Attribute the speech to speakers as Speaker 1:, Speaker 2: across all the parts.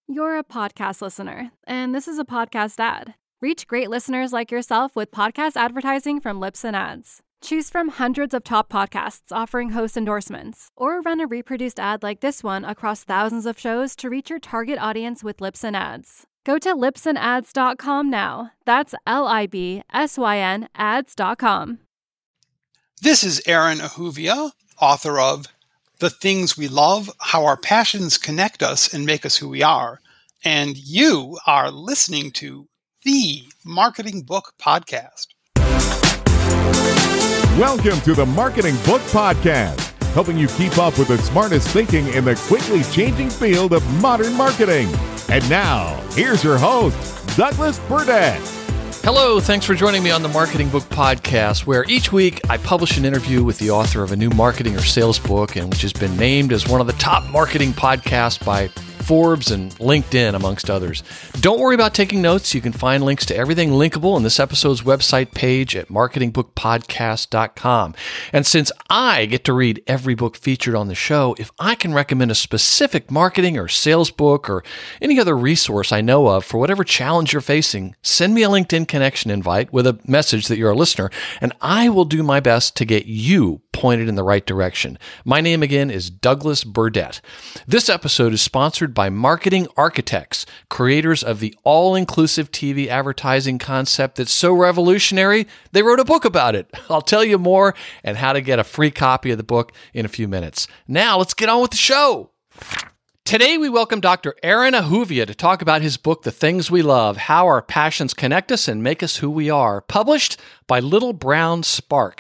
Speaker 1: You're a podcast listener, and this is a podcast ad. Reach great listeners like yourself with podcast advertising from Libsyn Ads. Choose from hundreds of top podcasts offering host endorsements, or run a reproduced ad like this one across thousands of shows to reach your target audience with Libsyn Ads. Go to libsynads.com now. That's LIBSYN ads.com.
Speaker 2: This is Aaron Ahuvia, author of The Things We Love, How Our Passions Connect Us and Make Us Who We Are. And you are listening to the Marketing Book Podcast.
Speaker 3: Welcome to the Marketing Book Podcast, helping you keep up with the smartest thinking in the quickly changing field of modern marketing. And now, here's your host, Douglas Burdett.
Speaker 4: Hello, thanks for joining me on the Marketing Book Podcast, where each week I publish an interview with the author of a new marketing or sales book, and which has been named as one of the top marketing podcasts by Forbes and LinkedIn, amongst others. Don't worry about taking notes. You can find links to everything linkable on this episode's website page at marketingbookpodcast.com. And since I get to read every book featured on the show, if I can recommend a specific marketing or sales book or any other resource I know of for whatever challenge you're facing, send me a LinkedIn connection invite with a message that you're a listener, and I will do my best to get you pointed in the right direction. My name again is Douglas Burdett. This episode is sponsored by Marketing Architects, creators of the all-inclusive TV advertising concept that's so revolutionary, they wrote a book about it. I'll tell you more and how to get a free copy of the book in a few minutes. Now, let's get on with the show. Today, we welcome Dr. Aaron Ahuvia to talk about his book, The Things We Love, How Our Passions Connect Us and Make Us Who We Are, published by Little Brown Spark.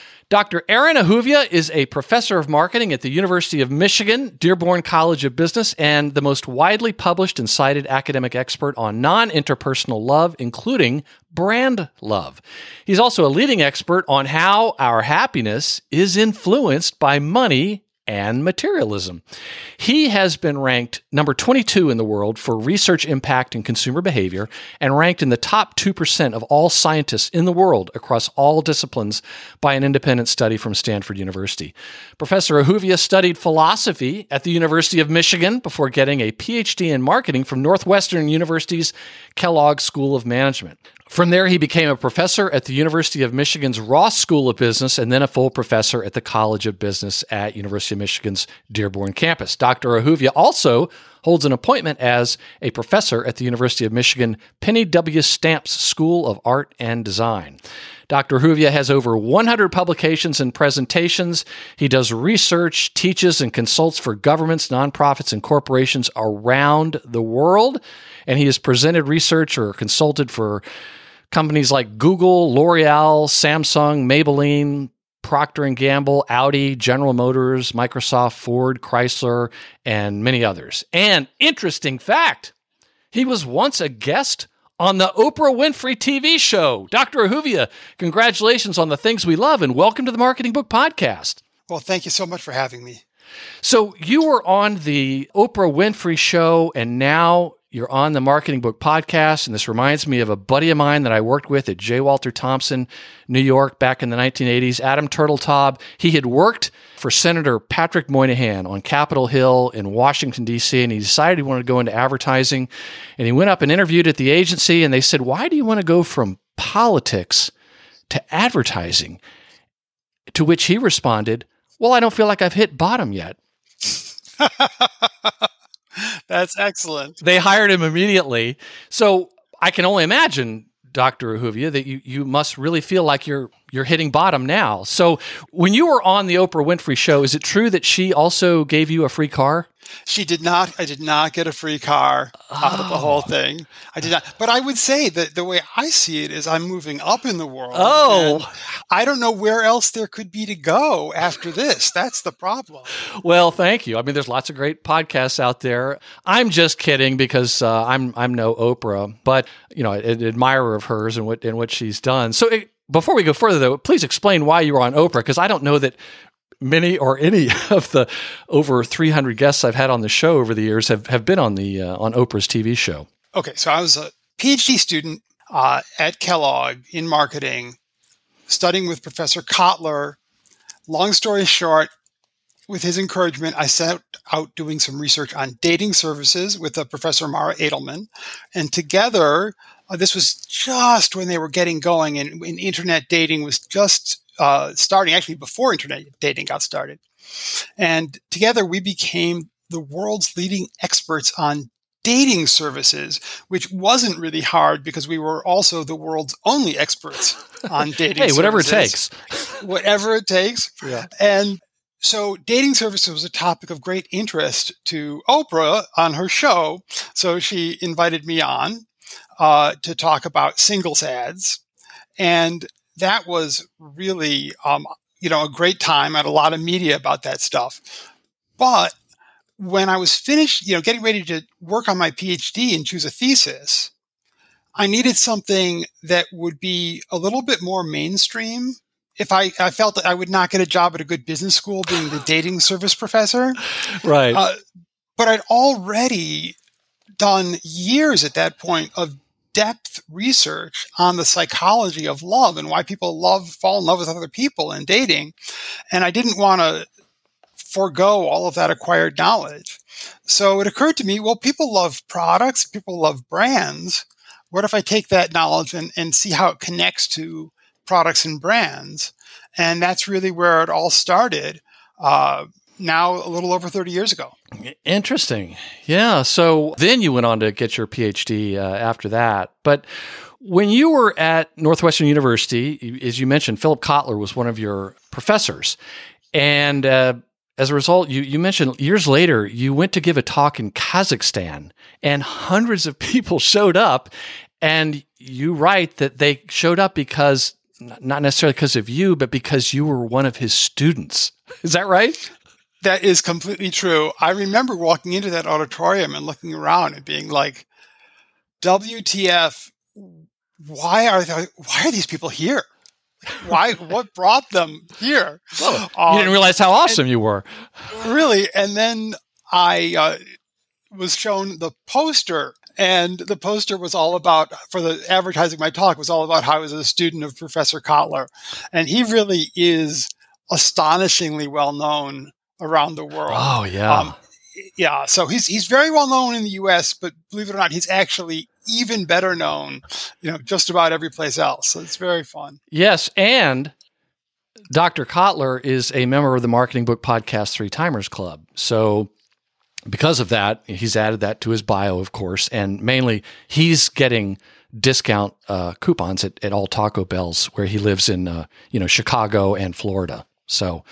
Speaker 4: Dr. Aaron Ahuvia is a professor of marketing at the University of Michigan, Dearborn College of Business, and the most widely published and cited academic expert on non-interpersonal love, including brand love. He's also a leading expert on how our happiness is influenced by money and materialism. He has been ranked number 22 in the world for research impact and consumer behavior, and ranked in the top 2% of all scientists in the world across all disciplines by an independent study from Stanford University. Professor Ahuvia studied philosophy at the University of Michigan before getting a PhD in marketing from Northwestern University's Kellogg School of Management. From there, he became a professor at the University of Michigan's Ross School of Business and then a full professor at the College of Business at University of Michigan's Dearborn campus. Dr. Ahuvia also holds an appointment as a professor at the University of Michigan Penny W. Stamps School of Art and Design. Dr. Ahuvia has over 100 publications and presentations. He does research, teaches, and consults for governments, nonprofits, and corporations around the world. And he has presented research or consulted for companies like Google, L'Oreal, Samsung, Maybelline, Procter & Gamble, Audi, General Motors, Microsoft, Ford, Chrysler, and many others. And interesting fact, he was once a guest on the Oprah Winfrey TV show. Dr. Ahuvia, congratulations on The Things We Love, and welcome to the Marketing Book Podcast.
Speaker 2: Well, thank you so much for having me.
Speaker 4: So you were on the Oprah Winfrey show, and now you're on the Marketing Book Podcast, and this reminds me of a buddy of mine that I worked with at J. Walter Thompson, New York, back in the 1980s, Adam Turteltaub. He had worked for Senator Patrick Moynihan on Capitol Hill in Washington, D.C., and he decided he wanted to go into advertising. And he went up and interviewed at the agency, and they said, "Why do you want to go from politics to advertising?" To which he responded, "Well, I don't feel like I've hit bottom yet."
Speaker 2: That's excellent.
Speaker 4: They hired him immediately. So I can only imagine, Dr. Ahuvia, that you must really feel like you're hitting bottom now. So when you were on the Oprah Winfrey show, is it true that she also gave you a free car?
Speaker 2: She did not. I did not get a free car out of the whole thing. I did not. But I would say that the way I see it is I'm moving up in the world.
Speaker 4: Oh.
Speaker 2: I don't know where else there could be to go after this. That's the problem.
Speaker 4: Well, thank you. I mean, there's lots of great podcasts out there. I'm just kidding because I'm no Oprah, but an admirer of hers and what she's done. So before we go further, though, please explain why you were on Oprah, because I don't know that many or any of the over 300 guests I've had on the show over the years have been on on Oprah's TV show.
Speaker 2: Okay, so I was a PhD student at Kellogg in marketing, studying with Professor Kotler. Long story short, with his encouragement, I set out doing some research on dating services with Professor Mara Edelman. And together, this was just when they were getting going, and internet dating was just starting, actually before internet dating got started. And together we became the world's leading experts on dating services, which wasn't really hard because we were also the world's only experts on dating services.
Speaker 4: Hey, whatever it takes.
Speaker 2: Whatever it takes.
Speaker 4: Yeah.
Speaker 2: And so dating services was a topic of great interest to Oprah on her show. So she invited me on to talk about singles ads. And that was really, a great time. I had a lot of media about that stuff. But when I was finished, getting ready to work on my PhD and choose a thesis, I needed something that would be a little bit more mainstream. If I felt that I would not get a job at a good business school being the dating service professor.
Speaker 4: Right.
Speaker 2: But I'd already done years at that point of depth research on the psychology of love and why people fall in love with other people in dating. And I didn't want to forego all of that acquired knowledge. So it occurred to me, well, people love products, people love brands. What if I take that knowledge and see how it connects to products and brands? And that's really where it all started, now a little over 30 years ago.
Speaker 4: Interesting. Yeah. So then you went on to get your PhD after that. But when you were at Northwestern University, as you mentioned, Philip Kotler was one of your professors. And as a result, you mentioned years later, you went to give a talk in Kazakhstan and hundreds of people showed up. And you write that they showed up because, not necessarily because of you, but because you were one of his students. Is that right?
Speaker 2: That is completely true. I remember walking into that auditorium and looking around and being like, WTF, why are these people here? What brought them here?
Speaker 4: Well, you didn't realize how awesome you were.
Speaker 2: Really. And then I was shown the poster, and the poster was all about, for the advertising my talk, was all about how I was a student of Professor Kotler. And he really is astonishingly well known around the world.
Speaker 4: Oh, yeah.
Speaker 2: Yeah. So he's very well known in the US, but believe it or not, he's actually even better known, just about every place else. So it's very fun.
Speaker 4: Yes. And Dr. Kotler is a member of the Marketing Book Podcast Three Timers Club. So because of that, he's added that to his bio, of course. And mainly he's getting discount coupons at all Taco Bells where he lives in, Chicago and Florida. So,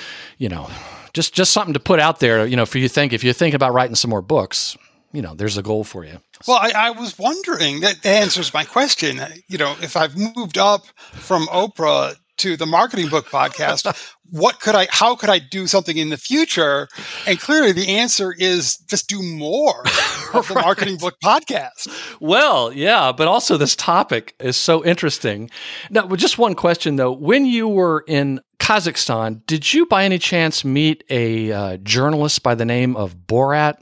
Speaker 4: just something to put out there, for you if you're thinking about writing some more books, there's a goal for you.
Speaker 2: Well, I was wondering, that answers my question. If I've moved up from Oprah to the Marketing Book Podcast, how could I do something in the future? And clearly the answer is just do more of the Marketing Book Podcast.
Speaker 4: Well, yeah, but also this topic is so interesting. Now, just one question though. When you were in Kazakhstan, did you by any chance meet a journalist by the name of Borat?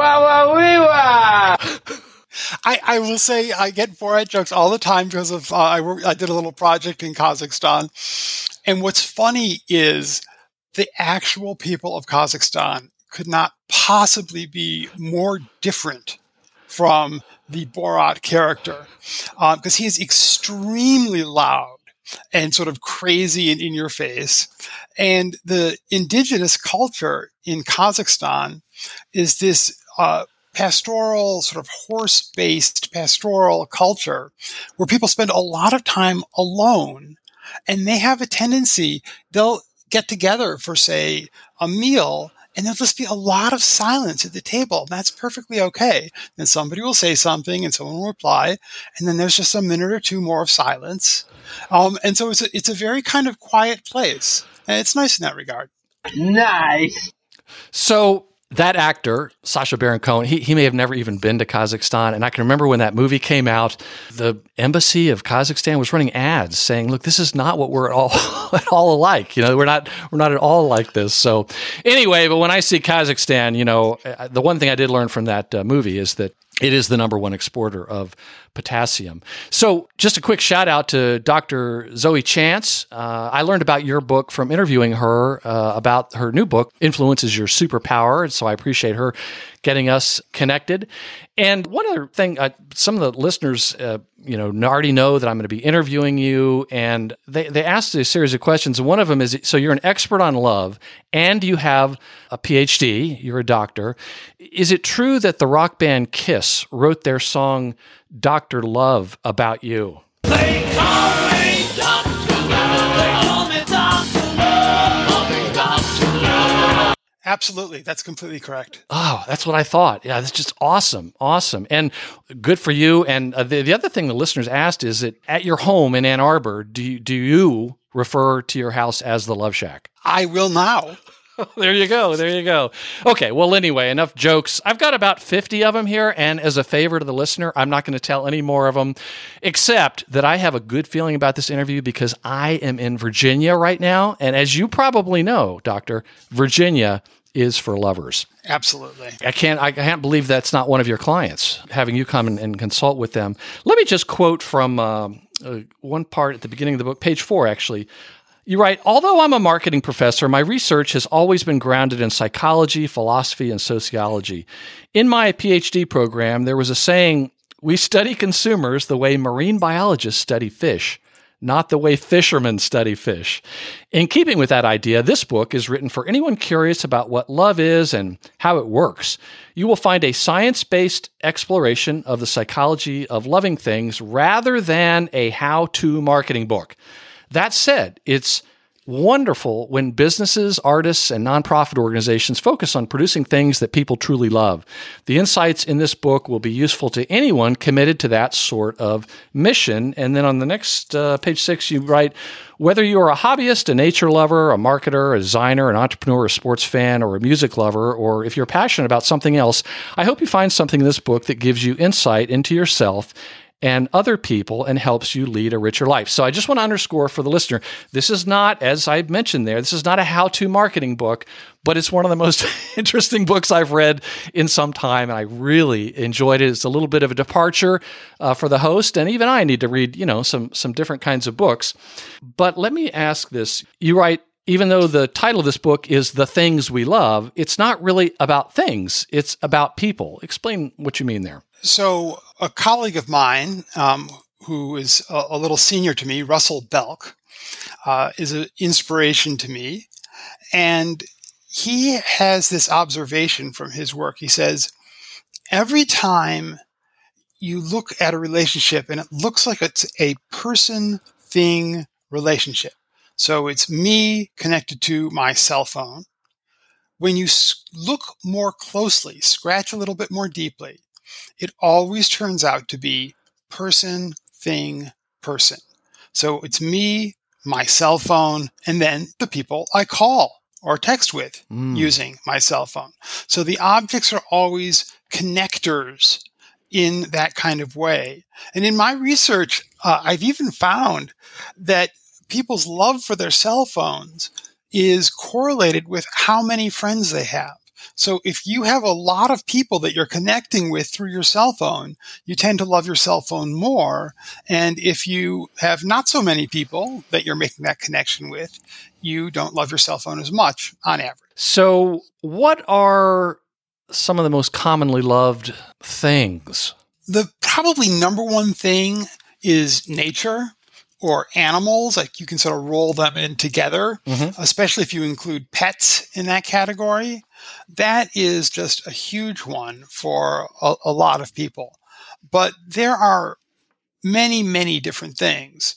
Speaker 2: I will say I get Borat jokes all the time because of I did a little project in Kazakhstan. And what's funny is the actual people of Kazakhstan could not possibly be more different from the Borat character because he is extremely loud and sort of crazy and in your face. And the indigenous culture in Kazakhstan is this pastoral, sort of horse-based pastoral culture where people spend a lot of time alone, and they have a tendency, they'll get together for, say, a meal, and there'll just be a lot of silence at the table. That's perfectly okay. Then somebody will say something and someone will reply, and then there's just a minute or two more of silence. And so it's a very kind of quiet place, and it's nice in that regard.
Speaker 5: Nice.
Speaker 4: So that actor, Sacha Baron Cohen, he may have never even been to Kazakhstan. And I can remember when that movie came out, the embassy of Kazakhstan was running ads saying, look, this is not what we're at all alike. We're not at all like this. So anyway, but when I see Kazakhstan, the one thing I did learn from that movie is that It is the number one exporter of potassium. So just a quick shout out to Dr. Zoe Chance. I learned about your book from interviewing her about her new book, Influence is Your Superpower. And so I appreciate her getting us connected. And one other thing, some of the listeners, already know that I'm going to be interviewing you, and they asked a series of questions. And one of them is, so you're an expert on love, and you have a PhD, you're a doctor. Is it true that the rock band Kiss wrote their song Dr. Love about you?
Speaker 5: They call me Dr. Love. They call me Dr. Love. Call me Dr. Love.
Speaker 2: Absolutely. That's completely correct.
Speaker 4: Oh, that's what I thought. Yeah, that's just awesome. Awesome. And good for you. And the other thing the listeners asked is that at your home in Ann Arbor, do you refer to your house as the Love Shack?
Speaker 2: I will now.
Speaker 4: There you go. There you go. Okay. Well, anyway, enough jokes. I've got about 50 of them here. And as a favor to the listener, I'm not going to tell any more of them, except that I have a good feeling about this interview because I am in Virginia right now. And as you probably know, Doctor, Virginia is for lovers.
Speaker 2: Absolutely.
Speaker 4: I can't believe that's not one of your clients, having you come and consult with them. Let me just quote from one part at the beginning of the book, page 4, actually. You write, although I'm a marketing professor, my research has always been grounded in psychology, philosophy, and sociology. In my PhD program, there was a saying, we study consumers the way marine biologists study fish, not the way fishermen study fish. In keeping with that idea, this book is written for anyone curious about what love is and how it works. You will find a science-based exploration of the psychology of loving things rather than a how-to marketing book. That said, it's wonderful when businesses, artists, and nonprofit organizations focus on producing things that people truly love. The insights in this book will be useful to anyone committed to that sort of mission. And then on the next page 6, you write, whether you are a hobbyist, a nature lover, a marketer, a designer, an entrepreneur, a sports fan, or a music lover, or if you're passionate about something else, I hope you find something in this book that gives you insight into yourself and other people and helps you lead a richer life. So I just want to underscore for the listener, this is not, as I mentioned there, this is not a how-to marketing book, but it's one of the most interesting books I've read in some time, and I really enjoyed it. It's a little bit of a departure for the host, and even I need to read, some different kinds of books. But let me ask this. You write, even though the title of this book is The Things We Love, it's not really about things. It's about people. Explain what you mean there.
Speaker 2: So a colleague of mine who is a little senior to me, Russell Belk, is an inspiration to me. And he has this observation from his work. He says, every time you look at a relationship and it looks like it's a person-thing relationship, so it's me connected to my cell phone, when you look more closely, scratch a little bit more deeply, it always turns out to be person, thing, person. So it's me, my cell phone, and then the people I call or text with using my cell phone. So the objects are always connectors in that kind of way. And in my research, I've even found that people's love for their cell phones is correlated with how many friends they have. So if you have a lot of people that you're connecting with through your cell phone, you tend to love your cell phone more. And if you have not so many people that you're making that connection with, you don't love your cell phone as much on average.
Speaker 4: So what are some of the most commonly loved things?
Speaker 2: The probably number one thing is nature or animals. Like you can sort of roll them in together, especially if you include pets in that category. That is just a huge one for a lot of people. But there are many, many different things.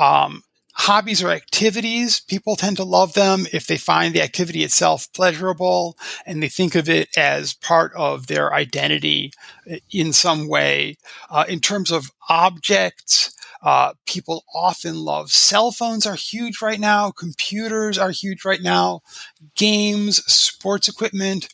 Speaker 2: Hobbies or activities, people tend to love them if they find the activity itself pleasurable and they think of it as part of their identity in some way. In terms of objects, people often love cell phones are huge right now. Computers are huge right now. Games, sports equipment,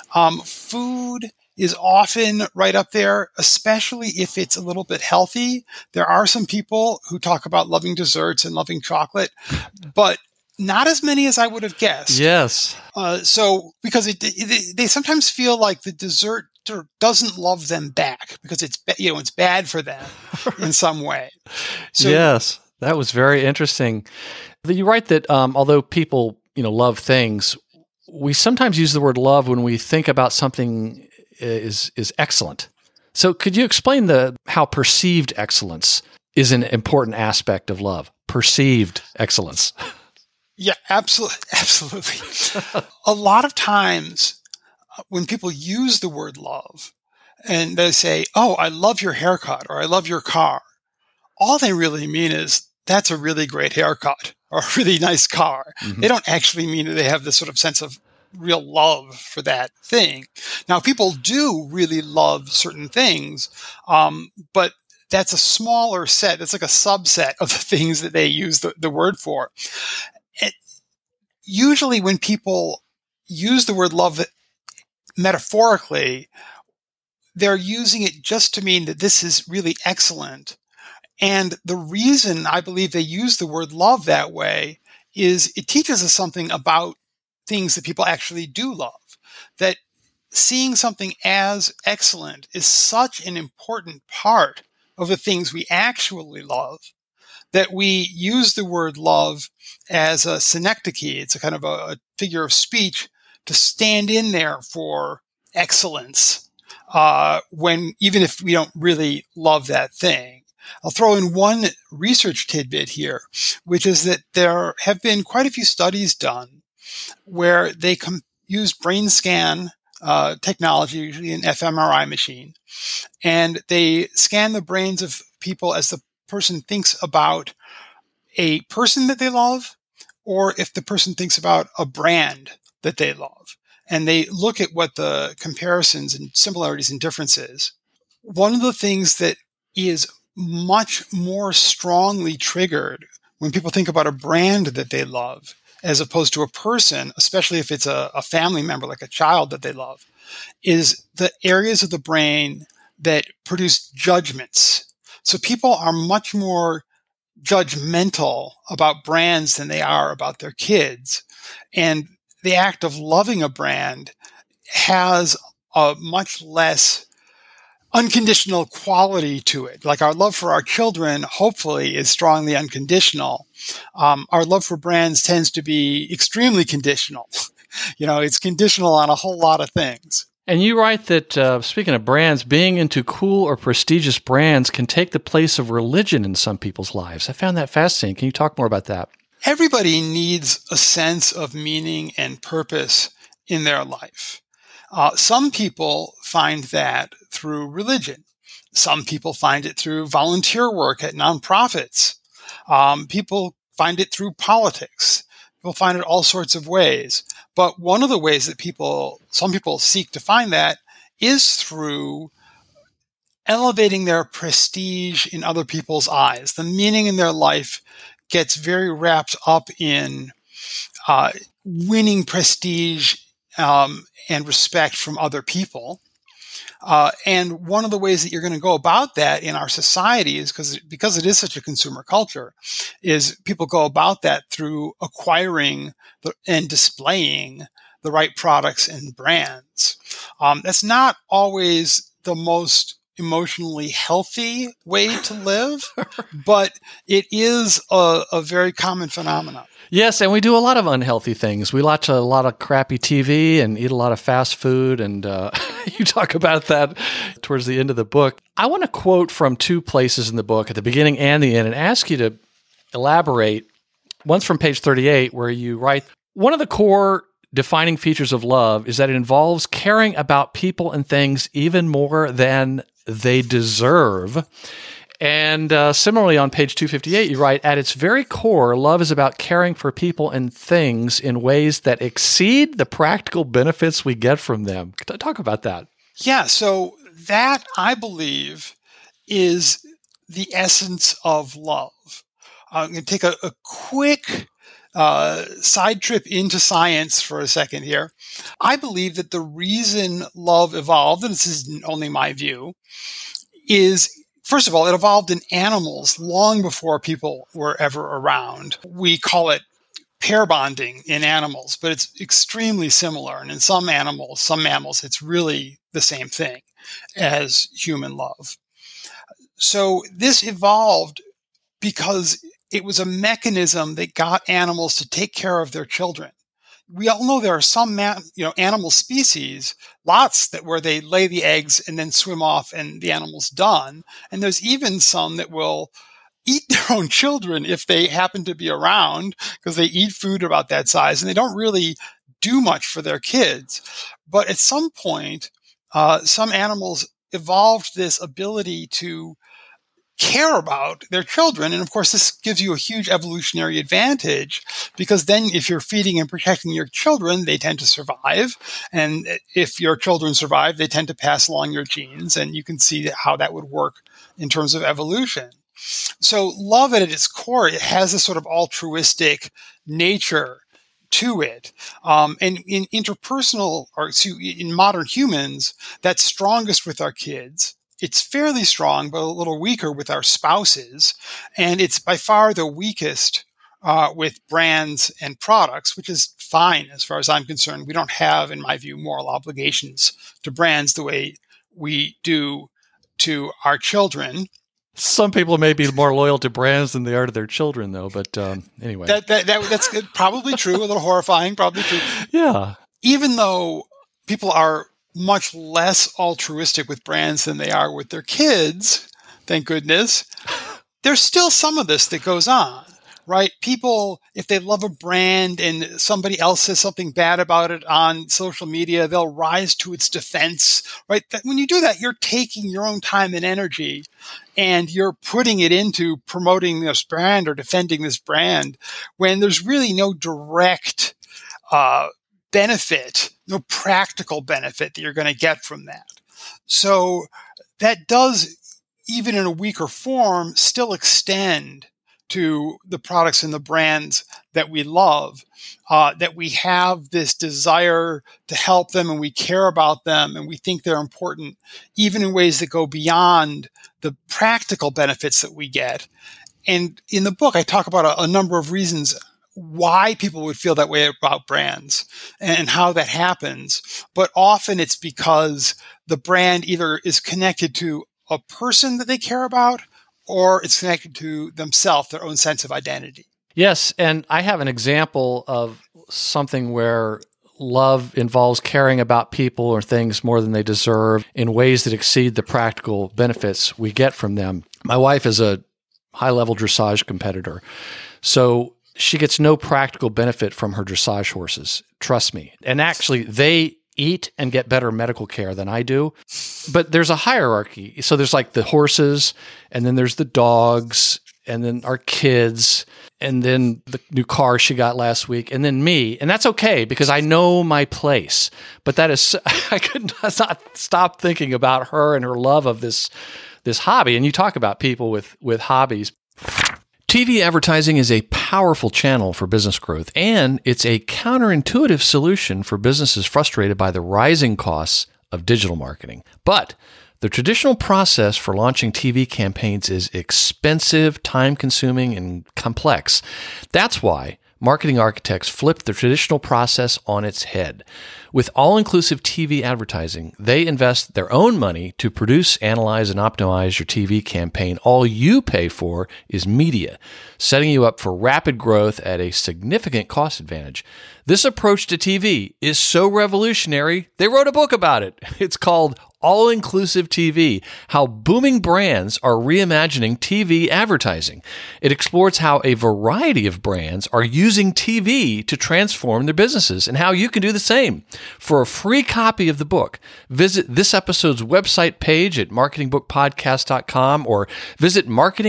Speaker 2: food is often right up there, especially if it's a little bit healthy. There are some people who talk about loving desserts and loving chocolate, but not as many as I would have guessed.
Speaker 4: Yes.
Speaker 2: So because they sometimes feel like the dessert doesn't love them back because it's bad for them in some way. So,
Speaker 4: yes, that was very interesting. You write that although people love things, we sometimes use the word love when we think about something is excellent. So could you explain how perceived excellence is an important aspect of love? Perceived excellence.
Speaker 2: Yeah, absolutely. A lot of times when people use the word love and they say, "Oh, I love your haircut," or "I love your car," all they really mean is that's a really great haircut or a really nice car. Mm-hmm. They don't actually mean that they have this sort of sense of real love for that thing. Now, people do really love certain things, but that's a smaller set. It's like a subset of the things that they use the word for. Usually when people use the word love metaphorically, they're using it just to mean that this is really excellent. And the reason I believe they use the word love that way is it teaches us something about things that people actually do love. That seeing something as excellent is such an important part of the things we actually love that we use the word love as a synecdoche. It's a kind of a figure of speech to stand in there for excellence even if we don't really love that thing. I'll throw in one research tidbit here, which is that there have been quite a few studies done where they use brain scan technology, usually an fMRI machine, and they scan the brains of people as the person thinks about a person that they love, or if the person thinks about a brand that they love. And they look at what the comparisons and similarities and differences. One of the things that is much more strongly triggered when people think about a brand that they love, as opposed to a person, especially if it's a family member, like a child that they love, is the areas of the brain that produce judgments. So people are much more judgmental about brands than they are about their kids. And the act of loving a brand has a much less unconditional quality to it. Like our love for our children, hopefully, is strongly unconditional. Our love for brands tends to be extremely conditional. It's conditional on a whole lot of things.
Speaker 4: And you write that, speaking of brands, being into cool or prestigious brands can take the place of religion in some people's lives. I found that fascinating. Can you talk more about that?
Speaker 2: Everybody needs a sense of meaning and purpose in their life. Some people find that through religion. Some people find it through volunteer work at nonprofits. People find it through politics. People find it all sorts of ways. But one of the ways that some people seek to find that is through elevating their prestige in other people's eyes. The meaning in their life gets very wrapped up in winning prestige and respect from other people. And one of the ways that you're going to go about that in our society is because it is such a consumer culture, is people go about that through acquiring and displaying the right products and brands. That's not always the most emotionally healthy way to live, but it is a very common phenomenon.
Speaker 4: Yes, and we do a lot of unhealthy things. We watch a lot of crappy TV and eat a lot of fast food, and you talk about that towards the end of the book. I want to quote from two places in the book, at the beginning and the end, and ask you to elaborate. One's from page 38, where you write, one of the core defining features of love is that it involves caring about people and things even more than they deserve. And similarly, on page 258, you write, at its very core, love is about caring for people and things in ways that exceed the practical benefits we get from them. Talk about that.
Speaker 2: Yeah, so that, I believe, is the essence of love. I'm going to take a quick side trip into science for a second here. I believe that the reason love evolved, and this is only my view, is, first of all, it evolved in animals long before people were ever around. We call it pair bonding in animals, but it's extremely similar. And in some mammals, it's really the same thing as human love. So this evolved because it was a mechanism that got animals to take care of their children. We all know there are some animal species, lots where they lay the eggs and then swim off and the animal's done. And there's even some that will eat their own children if they happen to be around, because they eat food about that size and they don't really do much for their kids. But at some point, some animals evolved this ability to care about their children. And of course, this gives you a huge evolutionary advantage, because then if you're feeding and protecting your children, they tend to survive. And if your children survive, they tend to pass along your genes. And you can see how that would work in terms of evolution. So love at its core, it has this sort of altruistic nature to it. And in in modern humans, that's strongest with our kids. It's fairly strong, but a little weaker with our spouses. And it's by far the weakest with brands and products, which is fine as far as I'm concerned. We don't have, in my view, moral obligations to brands the way we do to our children.
Speaker 4: Some people may be more loyal to brands than they are to their children, though. But anyway.
Speaker 2: That's good. Probably true. A little horrifying. Probably true.
Speaker 4: Yeah.
Speaker 2: Even though people are much less altruistic with brands than they are with their kids, thank goodness, there's still some of this that goes on, right? People, if they love a brand and somebody else says something bad about it on social media, they'll rise to its defense, right? When you do that, you're taking your own time and energy and you're putting it into promoting this brand or defending this brand when there's really no direct benefit, no practical benefit that you're going to get from that. So that does, even in a weaker form, still extend to the products and the brands that we love, that we have this desire to help them and we care about them and we think they're important, even in ways that go beyond the practical benefits that we get. And in the book, I talk about a number of reasons why people would feel that way about brands and how that happens. But often it's because the brand either is connected to a person that they care about or it's connected to themselves, their own sense of identity.
Speaker 4: Yes, and I have an example of something where love involves caring about people or things more than they deserve in ways that exceed the practical benefits we get from them. My wife is a high-level dressage competitor, so she gets no practical benefit from her dressage horses. Trust me. And actually, they eat and get better medical care than I do. But there's a hierarchy. So there's like the horses, and then there's the dogs, and then our kids, and then the new car she got last week, and then me. And that's okay because I know my place. But that is, I could not stop thinking about her and her love of this hobby. And you talk about people with hobbies. TV advertising is a powerful channel for business growth, and it's a counterintuitive solution for businesses frustrated by the rising costs of digital marketing. But the traditional process for launching TV campaigns is expensive, time-consuming, and complex. That's why marketing architects flipped the traditional process on its head. With all-inclusive TV advertising, they invest their own money to produce, analyze, and optimize your TV campaign. All you pay for is media, setting you up for rapid growth at a significant cost advantage. This approach to TV is so revolutionary, they wrote a book about it. It's called All-Inclusive TV, How Booming Brands Are Reimagining TV Advertising. It explores how a variety of brands are using TV to transform their businesses and how you can do the same. For a free copy of the book, visit this episode's website page at marketingbookpodcast.com or visit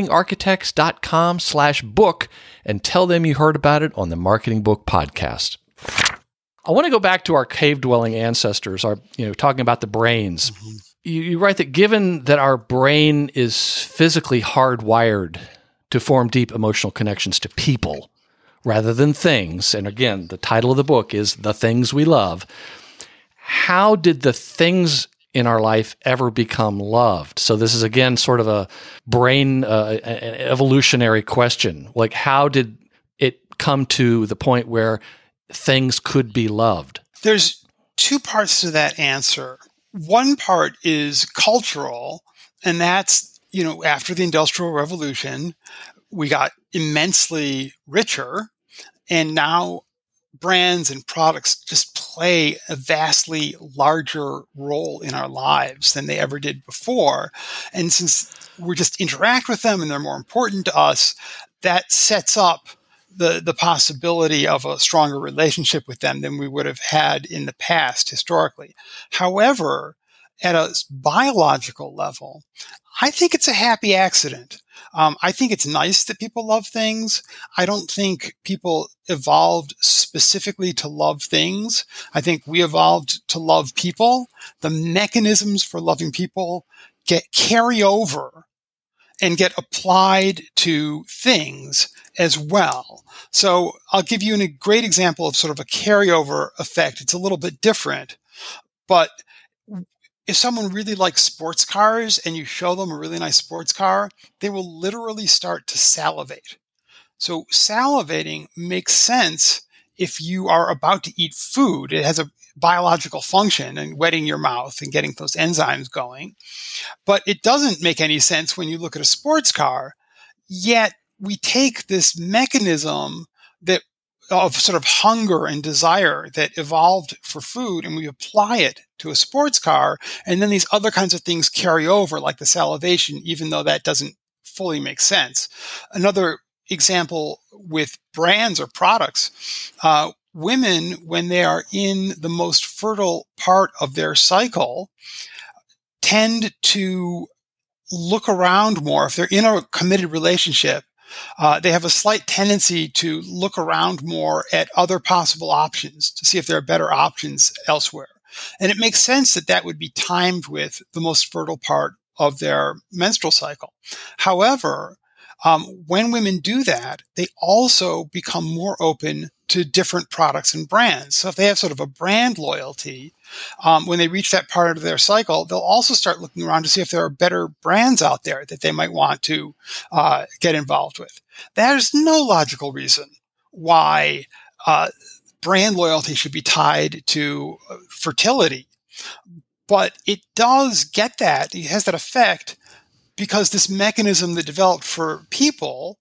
Speaker 4: marketingarchitects.com/book and tell them you heard about it on the Marketing Book Podcast. I want to go back to our cave-dwelling ancestors, talking about the brains. Mm-hmm. You write that given that our brain is physically hardwired to form deep emotional connections to people rather than things, and again, the title of the book is The Things We Love, how did the things in our life ever become loved? So this is, again, sort of a brain an evolutionary question. Like, how did it come to the point where things could be loved?
Speaker 2: There's two parts to that answer. One part is cultural, and that's, after the Industrial Revolution, we got immensely richer, and now brands and products just play a vastly larger role in our lives than they ever did before. And since we just interact with them and they're more important to us, that sets up the possibility of a stronger relationship with them than we would have had in the past historically. However, at a biological level, I think it's a happy accident. I think it's nice that people love things. I don't think people evolved specifically to love things. I think we evolved to love people. The mechanisms for loving people carry over and get applied to things as well. So I'll give you a great example of sort of a carryover effect. It's a little bit different, but if someone really likes sports cars and you show them a really nice sports car, they will literally start to salivate. So salivating makes sense if you are about to eat food. It has a biological function in wetting your mouth and getting those enzymes going. But it doesn't make any sense when you look at a sports car. Yet we take this mechanism of sort of hunger and desire that evolved for food, and we apply it to a sports car, and then these other kinds of things carry over, like the salivation, even though that doesn't fully make sense. Another example with brands or products, women, when they are in the most fertile part of their cycle, tend to look around more. If they're in a committed relationship, they have a slight tendency to look around more at other possible options to see if there are better options elsewhere. And it makes sense that that would be timed with the most fertile part of their menstrual cycle. However, when women do that, they also become more open to different products and brands. So if they have sort of a brand loyalty, when they reach that part of their cycle, they'll also start looking around to see if there are better brands out there that they might want to get involved with. There's no logical reason why brand loyalty should be tied to fertility. But it does get that. It has that effect because this mechanism that developed for people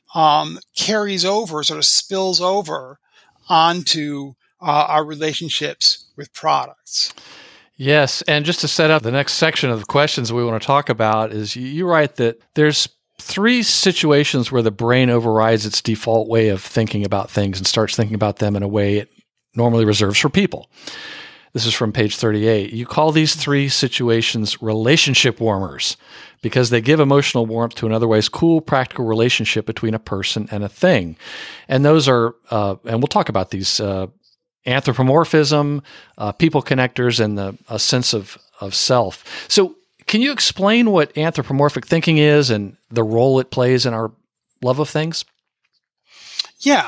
Speaker 2: carries over, sort of spills over onto our relationships with products.
Speaker 4: Yes, and just to set up the next section of the questions we want to talk about is you write that there's 3 situations where the brain overrides its default way of thinking about things and starts thinking about them in a way it normally reserves for people. This is from page 38. You call these 3 situations relationship warmers because they give emotional warmth to an otherwise cool, practical relationship between a person and a thing. And those are, and we'll talk about these, anthropomorphism, people connectors, and a sense of self. So can you explain what anthropomorphic thinking is and the role it plays in our love of things?
Speaker 2: Yeah.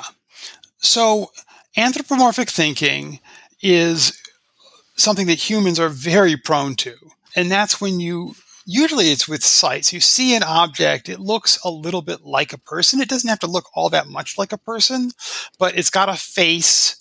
Speaker 2: So anthropomorphic thinking is something that humans are very prone to. And that's when usually it's with sights. You see an object, it looks a little bit like a person. It doesn't have to look all that much like a person, but it's got a face,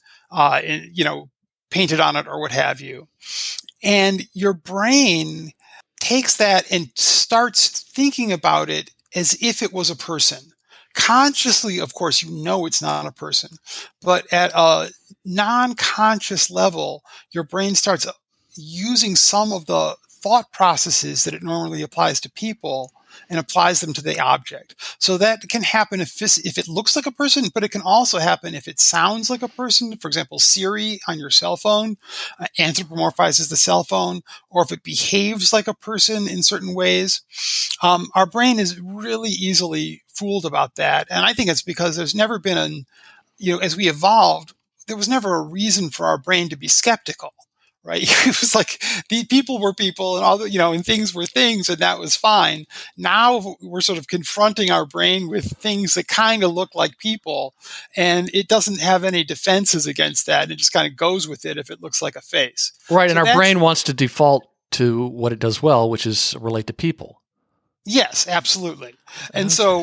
Speaker 2: painted on it or what have you. And your brain takes that and starts thinking about it as if it was a person. Consciously, of course, it's not a person, but at a non-conscious level, your brain starts using some of the thought processes that it normally applies to people and applies them to the object. So that can happen if it looks like a person, but it can also happen if it sounds like a person. For example, Siri on your cell phone anthropomorphizes the cell phone, or if it behaves like a person in certain ways. Our brain is really easily fooled about that. And I think it's because there's never been as we evolved, there was never a reason for our brain to be skeptical. Right? It was like the people were people and all and things were things, and that was fine. Now we're sort of confronting our brain with things that kind of look like people, and it doesn't have any defenses against that. It just kind of goes with it if it looks like a face.
Speaker 4: Right. So and our brain wants to default to what it does well, which is relate to people.
Speaker 2: Yes, absolutely. And so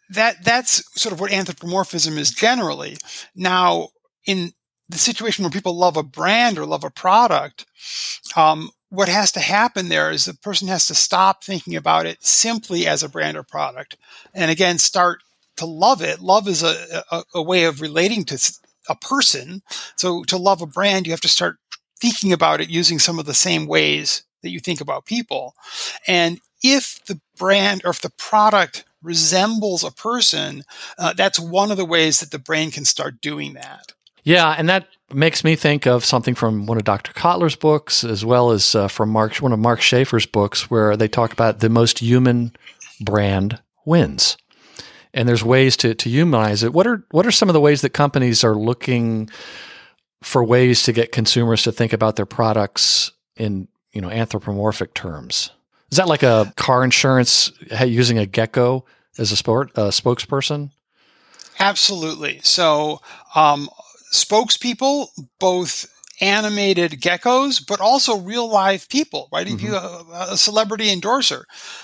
Speaker 2: that's sort of what anthropomorphism is generally. Now, in the situation where people love a brand or love a product, what has to happen there is the person has to stop thinking about it simply as a brand or product, and again, start to love it. Love is a way of relating to a person. So to love a brand, you have to start thinking about it using some of the same ways that you think about people. And if the brand or if the product resembles a person, that's one of the ways that the brain can start doing that.
Speaker 4: Yeah, and that makes me think of something from one of Dr. Kotler's books, as well as from one of Mark Schaefer's books, where they talk about the most human brand wins. And there's ways to humanize it. What are some of the ways that companies are looking for ways to get consumers to think about their products in anthropomorphic terms? Is that like a car insurance using a gecko as a spokesperson?
Speaker 2: Absolutely. So spokespeople, both animated geckos, but also real live people, right? If you a celebrity endorser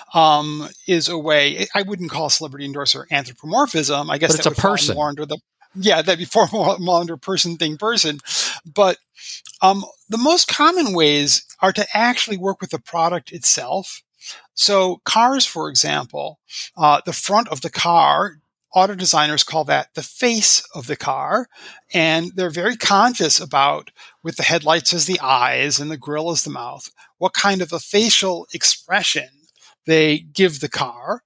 Speaker 2: is a way. I wouldn't call a celebrity endorser anthropomorphism. I guess
Speaker 4: but it's
Speaker 2: that would
Speaker 4: a person.
Speaker 2: fall more under that'd be more under person. But the most common ways are to actually work with the product itself. So cars, for example, the front of the car, auto designers call that the face of the car. And they're very conscious about, with the headlights as the eyes and the grille as the mouth, what kind of a facial expression they give the car.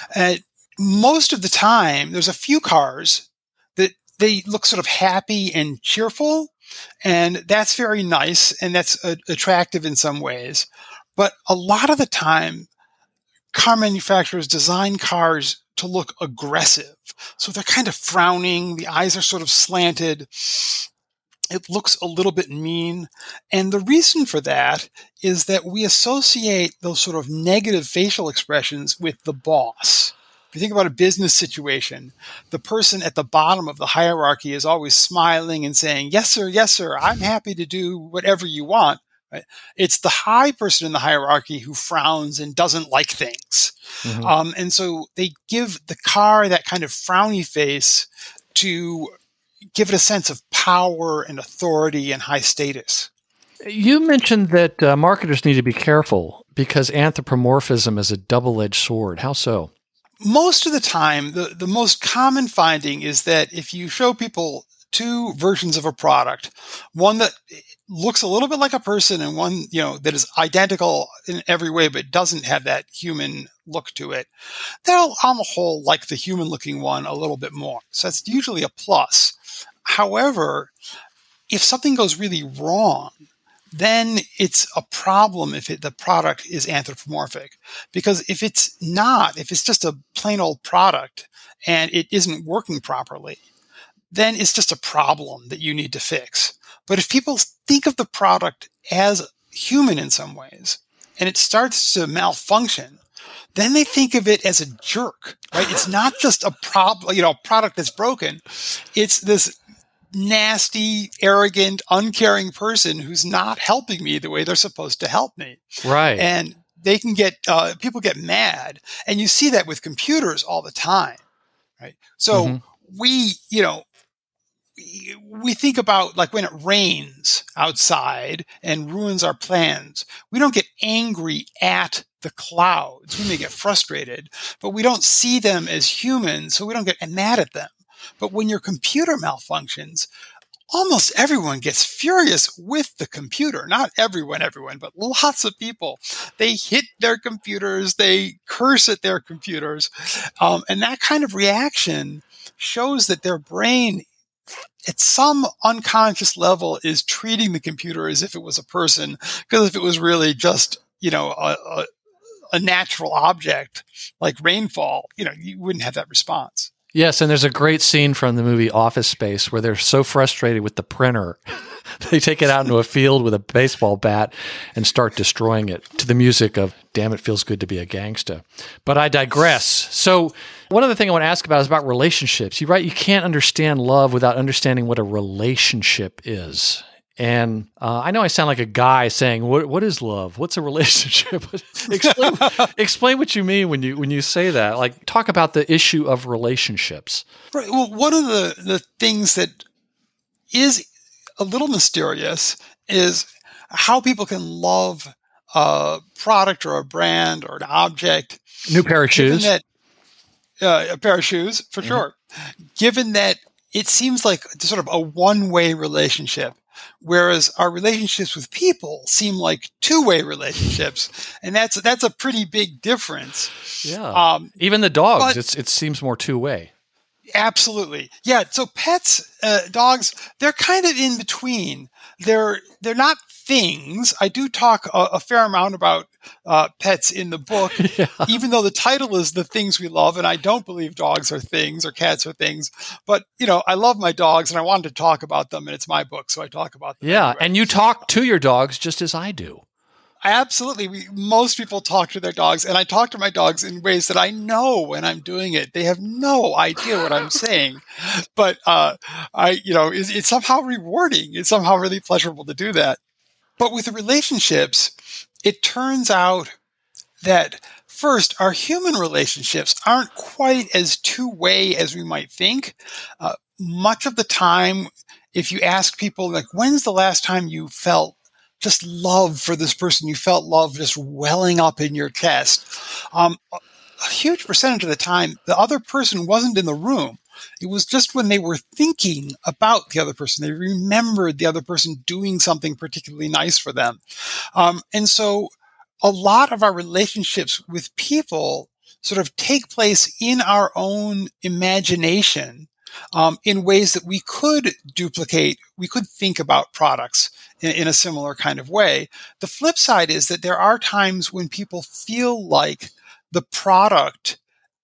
Speaker 2: Most of the time, there's a few cars that they look sort of happy and cheerful. And that's very nice. And that's attractive in some ways. But a lot of the time, car manufacturers design cars to look aggressive. So they're kind of frowning. The eyes are sort of slanted. It looks a little bit mean. And the reason for that is that we associate those sort of negative facial expressions with the boss. If you think about a business situation, the person at the bottom of the hierarchy is always smiling and saying, yes, sir, I'm happy to do whatever you want. Right? It's the high person in the hierarchy who frowns and doesn't like things. And so they give the car that kind of frowny face to give it a sense of power and authority and high status.
Speaker 4: You mentioned that marketers need to be careful because anthropomorphism is a double-edged sword. How so?
Speaker 2: Most of the time, the most common finding is that if you show people two versions of a product, one that looks a little bit like a person and one, that is identical in every way but doesn't have that human look to it, they'll on the whole like the human looking one a little bit more. So that's usually a plus. However, if something goes really wrong, then it's a problem if the product is anthropomorphic. Because if it's just a plain old product and it isn't working properly, then it's just a problem that you need to fix. But if people think of the product as human in some ways, and it starts to malfunction, then they think of it as a jerk, right? It's not just a product that's broken. It's this nasty, arrogant, uncaring person who's not helping me the way they're supposed to help me.
Speaker 4: Right.
Speaker 2: And they can people get mad. And you see that with computers all the time, right? So we think about like when it rains outside and ruins our plans, we don't get angry at the clouds. We may get frustrated, but we don't see them as humans, so we don't get mad at them. But when your computer malfunctions, almost everyone gets furious with the computer. Not everyone, but lots of people. They hit their computers, they curse at their computers. And that kind of reaction shows that their brain, at some unconscious level, is treating the computer as if it was a person. Because if it was really just, a natural object like rainfall, you wouldn't have that response.
Speaker 4: Yes, and there's a great scene from the movie Office Space where they're so frustrated with the printer, they take it out into a field with a baseball bat and start destroying it to the music of "Damn It Feels Good to Be a Gangsta." But I digress. So one other thing I want to ask about is about relationships. You can't understand love without understanding what a relationship is. And I know I sound like a guy saying, "What is love? What's a relationship?" explain what you mean when you say that. Like, talk about the issue of relationships.
Speaker 2: Right. Well, one of the things that is a little mysterious is how people can love a product or a brand or an object.
Speaker 4: New pair of shoes.
Speaker 2: A pair of shoes, for sure. Given that it seems like sort of a one-way relationship, whereas our relationships with people seem like two-way relationships, and that's a pretty big difference.
Speaker 4: Yeah. Even the dogs, it seems more two-way.
Speaker 2: Absolutely. Yeah. So pets, dogs, they're kind of in between. They're not things. I do talk a fair amount about pets in the book, even though the title is The Things We Love, and I don't believe dogs are things or cats are things. But, I love my dogs, and I wanted to talk about them, and it's my book, so I talk about them.
Speaker 4: Yeah,
Speaker 2: anyway.
Speaker 4: and you talk to your dogs just as I do.
Speaker 2: Absolutely. Most people talk to their dogs, and I talk to my dogs in ways that I know when I'm doing it. They have no idea what I'm saying, but it's somehow rewarding. It's somehow really pleasurable to do that. But with the relationships, it turns out that first, our human relationships aren't quite as two-way as we might think. Much of the time, if you ask people, like, when's the last time you felt just love for this person, you felt love just welling up in your chest, a huge percentage of the time, the other person wasn't in the room. It was just when they were thinking about the other person. They remembered the other person doing something particularly nice for them. And so a lot of our relationships with people sort of take place in our own imagination, in ways that we could duplicate. We could think about products in a similar kind of way. The flip side is that there are times when people feel like the product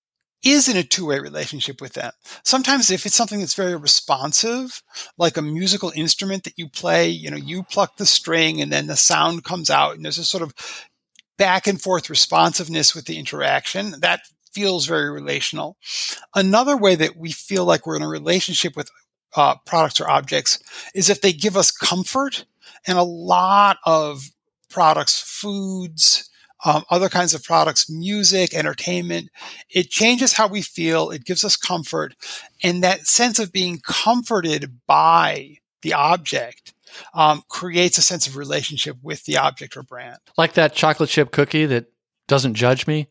Speaker 2: is in a two-way relationship with them. Sometimes if it's something that's very responsive, like a musical instrument that you play, you pluck the string and then the sound comes out, and there's a sort of back and forth responsiveness with the interaction. That feels very relational. Another way that we feel like we're in a relationship with products or objects is if they give us comfort. And a lot of products, foods, other kinds of products, music, entertainment, it changes how we feel. It gives us comfort. And that sense of being comforted by the object creates a sense of relationship with the object or brand.
Speaker 4: Like that chocolate chip cookie that doesn't judge me?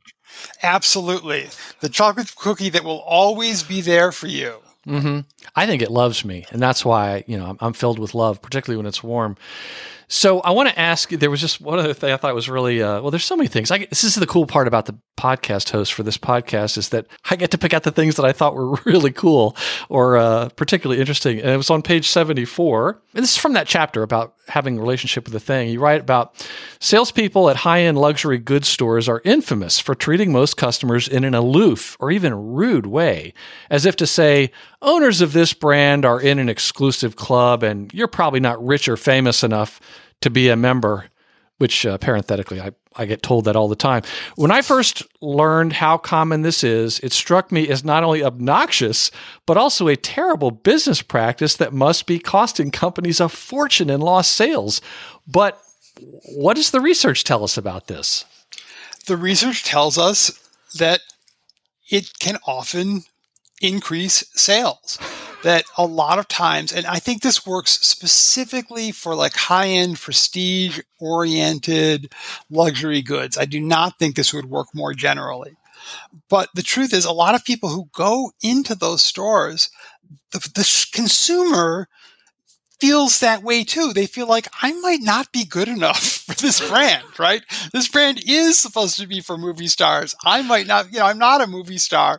Speaker 2: Absolutely. The chocolate cookie that will always be there for you.
Speaker 4: Mm-hmm. I think it loves me, and that's why I'm filled with love, particularly when it's warm. So I want to ask you, there was just one other thing I thought was really, there's so many things. This is the cool part about the podcast host for this podcast, is that I get to pick out the things that I thought were really cool or particularly interesting. And it was on page 74. And this is from that chapter about having a relationship with a thing. You write about salespeople at high-end luxury goods stores are infamous for treating most customers in an aloof or even rude way, as if to say, owners of this brand are in an exclusive club and you're probably not rich or famous enough to be a member, which parenthetically, I get told that all the time. When I first learned how common this is, it struck me as not only obnoxious, but also a terrible business practice that must be costing companies a fortune in lost sales. But what does the research tell us about this?
Speaker 2: The research tells us that it can often increase sales. That a lot of times, and I think this works specifically for like high-end, prestige-oriented luxury goods. I do not think this would work more generally. But the truth is, a lot of people who go into those stores, the consumer feels that way too. They feel like, I might not be good enough for this brand, right? This brand is supposed to be for movie stars. I might not, I'm not a movie star.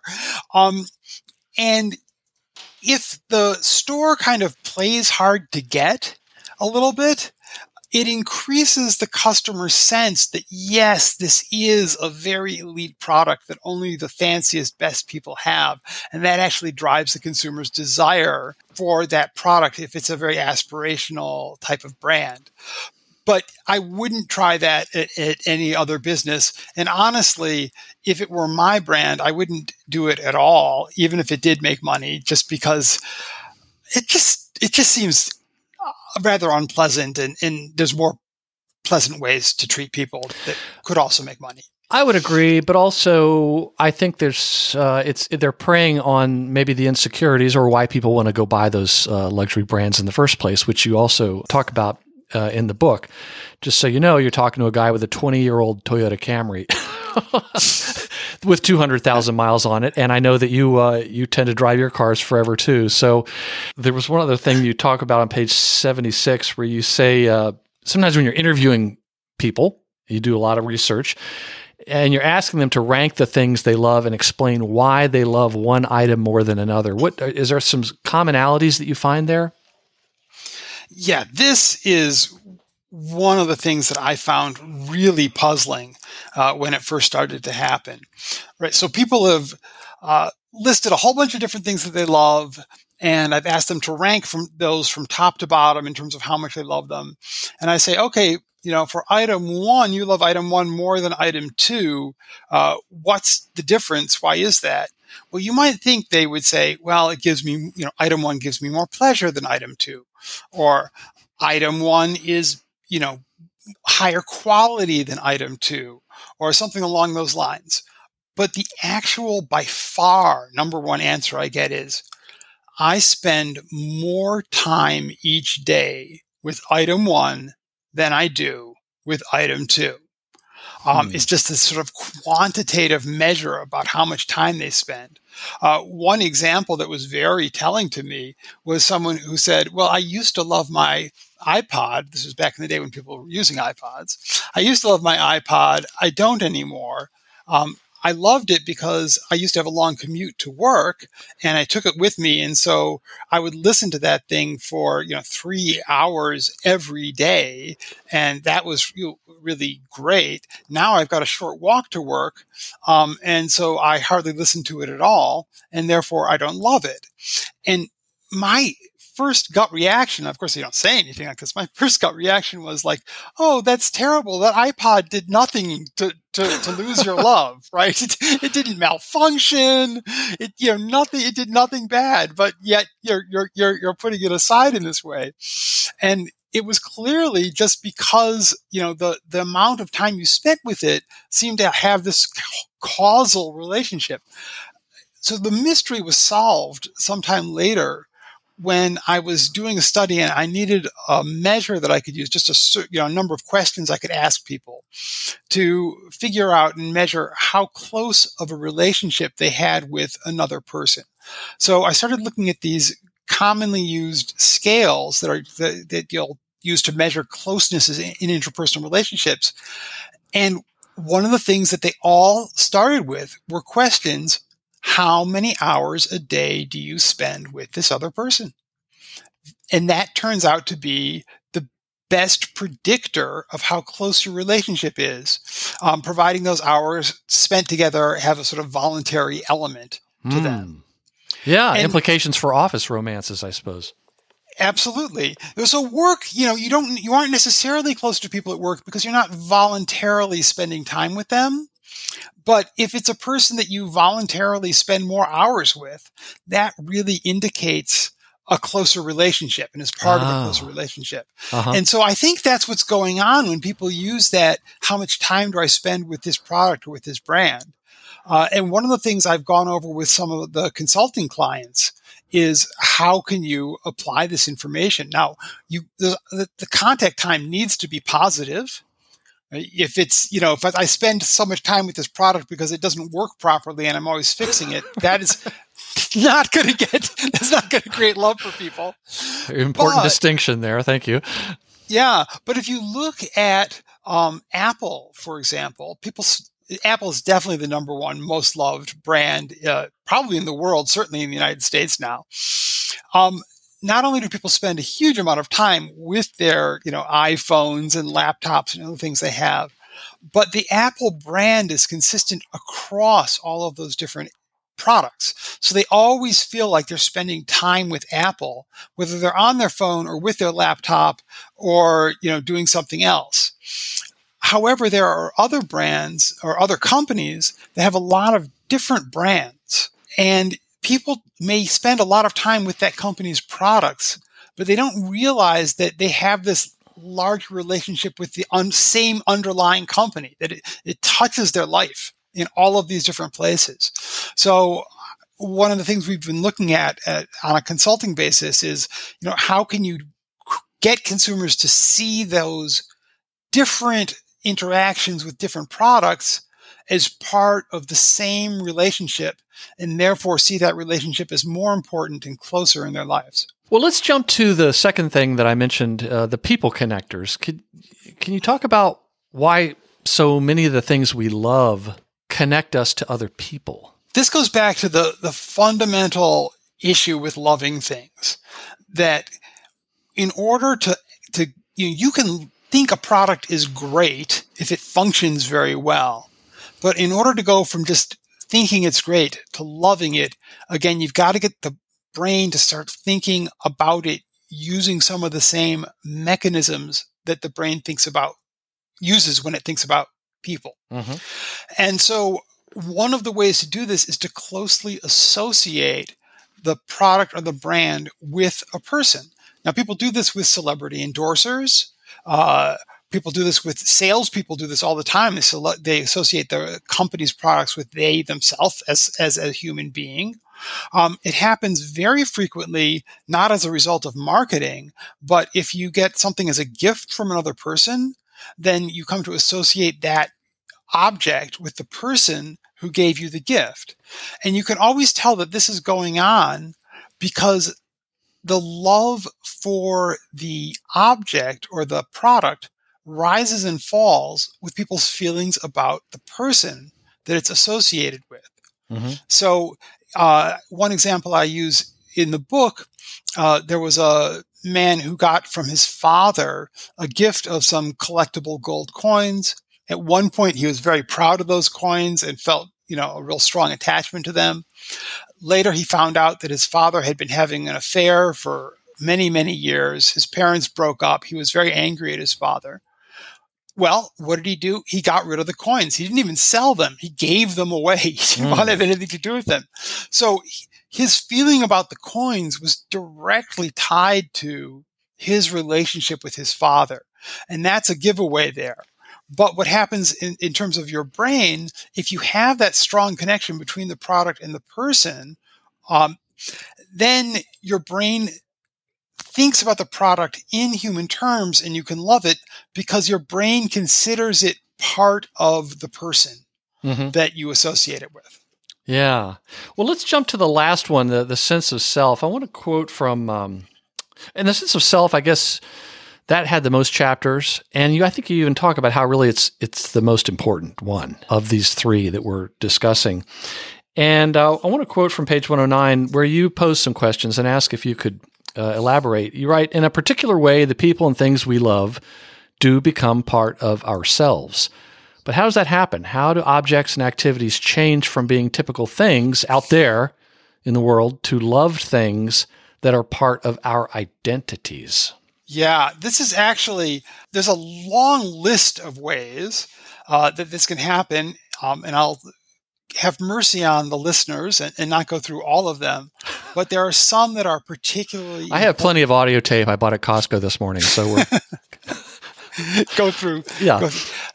Speaker 2: And if the store kind of plays hard to get a little bit, it increases the customer's sense that, yes, this is a very elite product that only the fanciest, best people have. And that actually drives the consumer's desire for that product if it's a very aspirational type of brand. But I wouldn't try that at any other business. And honestly, if it were my brand, I wouldn't do it at all, even if it did make money, just because it just seems rather unpleasant, and there's more pleasant ways to treat people that could also make money.
Speaker 4: I would agree, but also I think they're preying on maybe the insecurities or why people want to go buy those luxury brands in the first place, which you also talk about in the book. Just so you know, you're talking to a guy with a 20-year-old Toyota Camry with 200,000 miles on it, and I know that you tend to drive your cars forever too. So there was one other thing you talk about on page 76 where you say sometimes when you're interviewing people, you do a lot of research, and you're asking them to rank the things they love and explain why they love one item more than another. Is there some commonalities that you find there?
Speaker 2: Yeah, this is one of the things that I found really puzzling when it first started to happen. Right, so people have listed a whole bunch of different things that they love, and I've asked them to rank from top to bottom in terms of how much they love them. And I say, okay, for item 1, you love item 1 more than item 2. What's the difference? Why is that? Well, you might think they would say, well, it gives me, item 1 gives me more pleasure than item 2. Or item 1 is, higher quality than item 2, or something along those lines. But the actual, by far, number one answer I get is, I spend more time each day with item 1 than I do with item 2. It's just this sort of quantitative measure about how much time they spend. One example that was very telling to me was someone who said, well, I used to love my iPod. This was back in the day when people were using iPods. I used to love my iPod. I don't anymore. I loved it because I used to have a long commute to work, and I took it with me. And so I would listen to that thing for 3 hours every day, and that was really great. Now I've got a short walk to work, and so I hardly listen to it at all, and therefore I don't love it. And my first gut reaction, of course, you don't say anything like this. My first gut reaction was like, "Oh, that's terrible. That iPod did nothing to lose your love, right? It didn't malfunction. Nothing. It did nothing bad. But yet you're putting it aside in this way." And it was clearly just because the amount of time you spent with it seemed to have this causal relationship. So the mystery was solved sometime later, when I was doing a study and I needed a measure that I could use, just a number of questions I could ask people to figure out and measure how close of a relationship they had with another person. So I started looking at these commonly used scales that you'll use to measure closenesses in interpersonal relationships. And one of the things that they all started with were questions: how many hours a day do you spend with this other person? And that turns out to be the best predictor of how close your relationship is, providing those hours spent together have a sort of voluntary element to them.
Speaker 4: Yeah, and implications for office romances, I suppose.
Speaker 2: Absolutely. So work, you aren't necessarily close to people at work because you're not voluntarily spending time with them. But if it's a person that you voluntarily spend more hours with, that really indicates a closer relationship and is part of a closer relationship. And so I think that's what's going on when people use that, how much time do I spend with this product or with this brand? And one of the things I've gone over with some of the consulting clients is how can you apply this information? Now, the contact time needs to be positive. If it's, if I spend so much time with this product because it doesn't work properly and I'm always fixing it, that's not going to create love for people.
Speaker 4: Important distinction there. Thank you.
Speaker 2: Yeah. But if you look at Apple, for example, Apple is definitely the number one most loved brand, probably in the world, certainly in the United States now. Not only do people spend a huge amount of time with their, iPhones and laptops and other things they have, but the Apple brand is consistent across all of those different products. So they always feel like they're spending time with Apple, whether they're on their phone or with their laptop or, doing something else. However, there are other brands or other companies that have a lot of different brands, and people may spend a lot of time with that company's products, but they don't realize that they have this large relationship with the same underlying company, that it touches their life in all of these different places. So one of the things we've been looking at on a consulting basis is, how can you get consumers to see those different interactions with different products as part of the same relationship, and therefore see that relationship as more important and closer in their lives.
Speaker 4: Well, let's jump to the second thing that I mentioned, the people connectors. Can you talk about why so many of the things we love connect us to other people?
Speaker 2: This goes back to the fundamental issue with loving things, that in order to you can think a product is great if it functions very well. But in order to go from just thinking it's great to loving it, again, you've got to get the brain to start thinking about it using some of the same mechanisms that the brain uses when it thinks about people. Mm-hmm. And so one of the ways to do this is to closely associate the product or the brand with a person. Now, people do this with celebrity endorsers. People do this with salespeople. Do this all the time. They associate the company's products with they themselves as a human being. It happens very frequently, not as a result of marketing, but if you get something as a gift from another person, then you come to associate that object with the person who gave you the gift. And you can always tell that this is going on because the love for the object or the product rises and falls with people's feelings about the person that it's associated with. Mm-hmm. So one example I use in the book, there was a man who got from his father a gift of some collectible gold coins. At one point, he was very proud of those coins and felt, a real strong attachment to them. Later, he found out that his father had been having an affair for many, many years. His parents broke up. He was very angry at his father. Well, what did he do? He got rid of the coins. He didn't even sell them. He gave them away. He didn't want to have anything to do with them. So his feeling about the coins was directly tied to his relationship with his father. And that's a giveaway there. But what happens in terms of your brain, if you have that strong connection between the product and the person, then your brain thinks about the product in human terms and you can love it because your brain considers it part of the person that you associate it with.
Speaker 4: Yeah. Well, let's jump to the last one, the sense of self. I want to quote from, and the sense of self, I guess, that had the most chapters, and I think you even talk about how really it's the most important one of these three that we're discussing. And I want to quote from page 109, where you pose some questions and ask if you could elaborate. You write, in a particular way, the people and things we love do become part of ourselves. But how does that happen? How do objects and activities change from being typical things out there in the world to loved things that are part of our identities?
Speaker 2: Yeah, this is actually, there's a long list of ways that this can happen, and I'll have mercy on the listeners and not go through all of them, but there are some that are particularly
Speaker 4: I have plenty of audio tape I bought at Costco this morning, so we're
Speaker 2: go through. Yeah.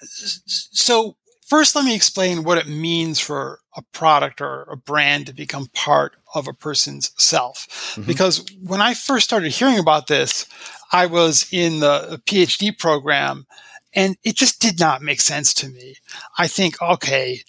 Speaker 2: So first, let me explain what it means for a product or a brand to become part of a person's self. Mm-hmm. Because when I first started hearing about this, I was in the PhD program, and it just did not make sense to me. I think, okay,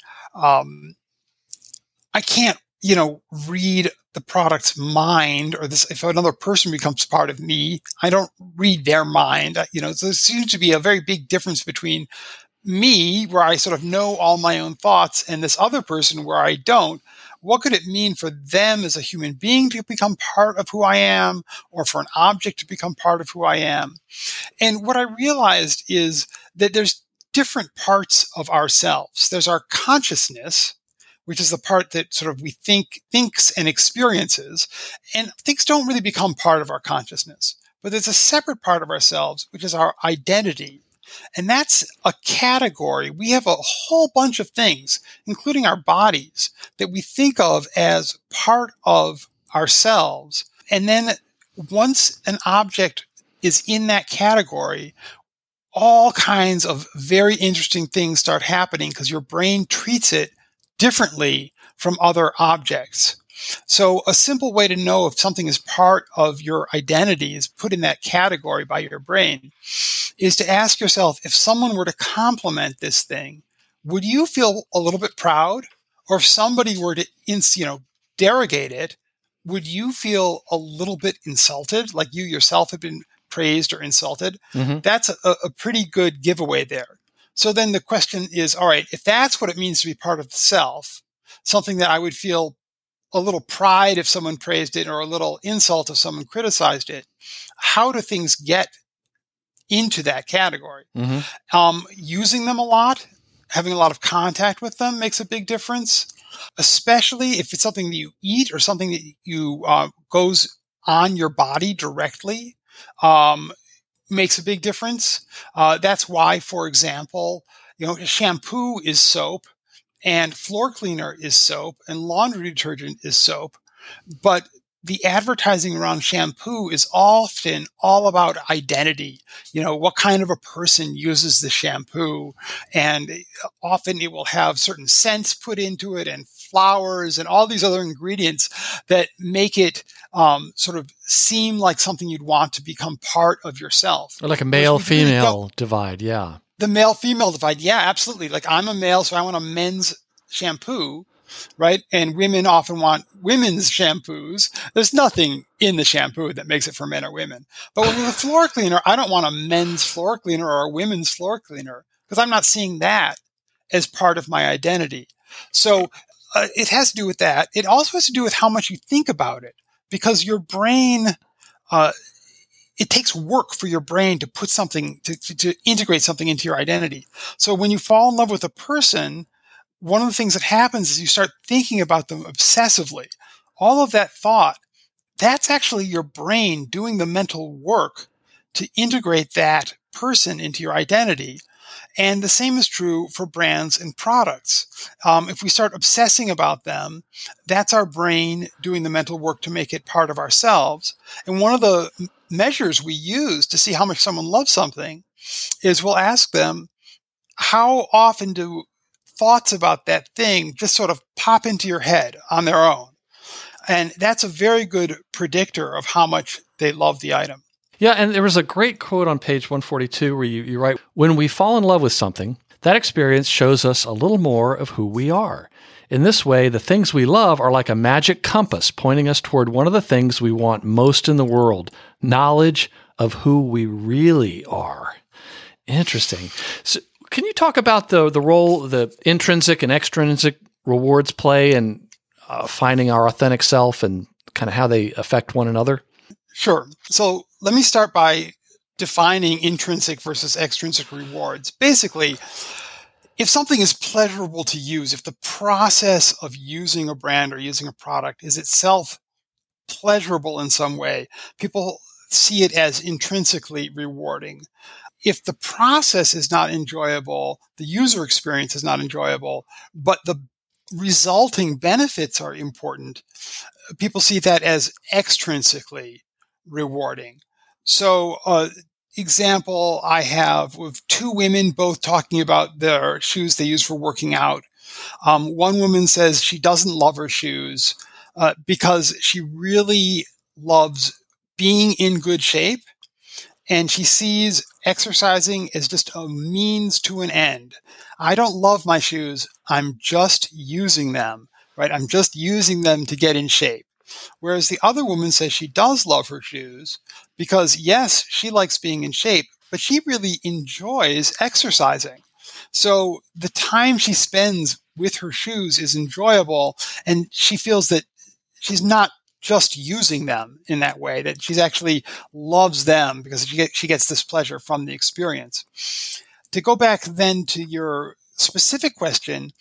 Speaker 2: I can't, read the product's mind, or this. If another person becomes part of me, I don't read their mind. So there seems to be a very big difference between me, where I sort of know all my own thoughts, and this other person where I don't. What could it mean for them as a human being to become part of who I am, or for an object to become part of who I am? And what I realized is that there's different parts of ourselves. There's our consciousness, which is the part that sort of we thinks and experiences. And things don't really become part of our consciousness. But there's a separate part of ourselves, which is our identity. And that's a category. We have a whole bunch of things, including our bodies, that we think of as part of ourselves. And then once an object is in that category, all kinds of very interesting things start happening because your brain treats it differently from other objects. So a simple way to know if something is part of your identity is put in that category by your brain is to ask yourself, if someone were to compliment this thing, would you feel a little bit proud? Or if somebody were to, derogate it, would you feel a little bit insulted, like you yourself have been praised or insulted?
Speaker 4: Mm-hmm.
Speaker 2: That's a pretty good giveaway there. So then the question is, all right, if that's what it means to be part of the self, something that I would feel a little pride if someone praised it or a little insult if someone criticized it, how do things get into that category?
Speaker 4: Mm-hmm.
Speaker 2: Using them a lot, having a lot of contact with them makes a big difference, especially if it's something that you eat or something that you goes on your body directly, makes a big difference. That's why, for example, shampoo is soap and floor cleaner is soap and laundry detergent is soap. But the advertising around shampoo is often all about identity. What kind of a person uses the shampoo? And often it will have certain scents put into it and flowers and all these other ingredients that make it sort of seem like something you'd want to become part of yourself.
Speaker 4: Or like a male-female divide, yeah.
Speaker 2: The male-female divide, yeah, absolutely. Like I'm a male, so I want a men's shampoo, right? And women often want women's shampoos. There's nothing in the shampoo that makes it for men or women. But with a floor cleaner, I don't want a men's floor cleaner or a women's floor cleaner because I'm not seeing that as part of my identity. So it has to do with that. It also has to do with how much you think about it, because your brain, it takes work for your brain to put something, to integrate something into your identity. So when you fall in love with a person, one of the things that happens is you start thinking about them obsessively. All of that thought, that's actually your brain doing the mental work to integrate that person into your identity. And the same is true for brands and products. If we start obsessing about them, that's our brain doing the mental work to make it part of ourselves. And one of the measures we use to see how much someone loves something is we'll ask them, how often do thoughts about that thing just sort of pop into your head on their own? And that's a very good predictor of how much they love the item.
Speaker 4: Yeah, and there was a great quote on page 142 where you write, when we fall in love with something, that experience shows us a little more of who we are. In this way, the things we love are like a magic compass pointing us toward one of the things we want most in the world, knowledge of who we really are. Interesting. So can you talk about the role the intrinsic and extrinsic rewards play in finding our authentic self and kind of how they affect one another?
Speaker 2: Sure. So let me start by defining intrinsic versus extrinsic rewards. Basically, if something is pleasurable to use, if the process of using a brand or using a product is itself pleasurable in some way, people see it as intrinsically rewarding. If the process is not enjoyable, the user experience is not enjoyable, but the resulting benefits are important, people see that as extrinsically rewarding. So, example I have with two women both talking about their shoes they use for working out. One woman says she doesn't love her shoes because she really loves being in good shape, and she sees exercising as just a means to an end. I don't love my shoes. I'm just using them, right? I'm just using them to get in shape. Whereas the other woman says she does love her shoes because, yes, she likes being in shape, but she really enjoys exercising. So the time she spends with her shoes is enjoyable, and she feels that she's not just using them in that way, that she actually loves them because she gets this pleasure from the experience. To go back then to your specific question,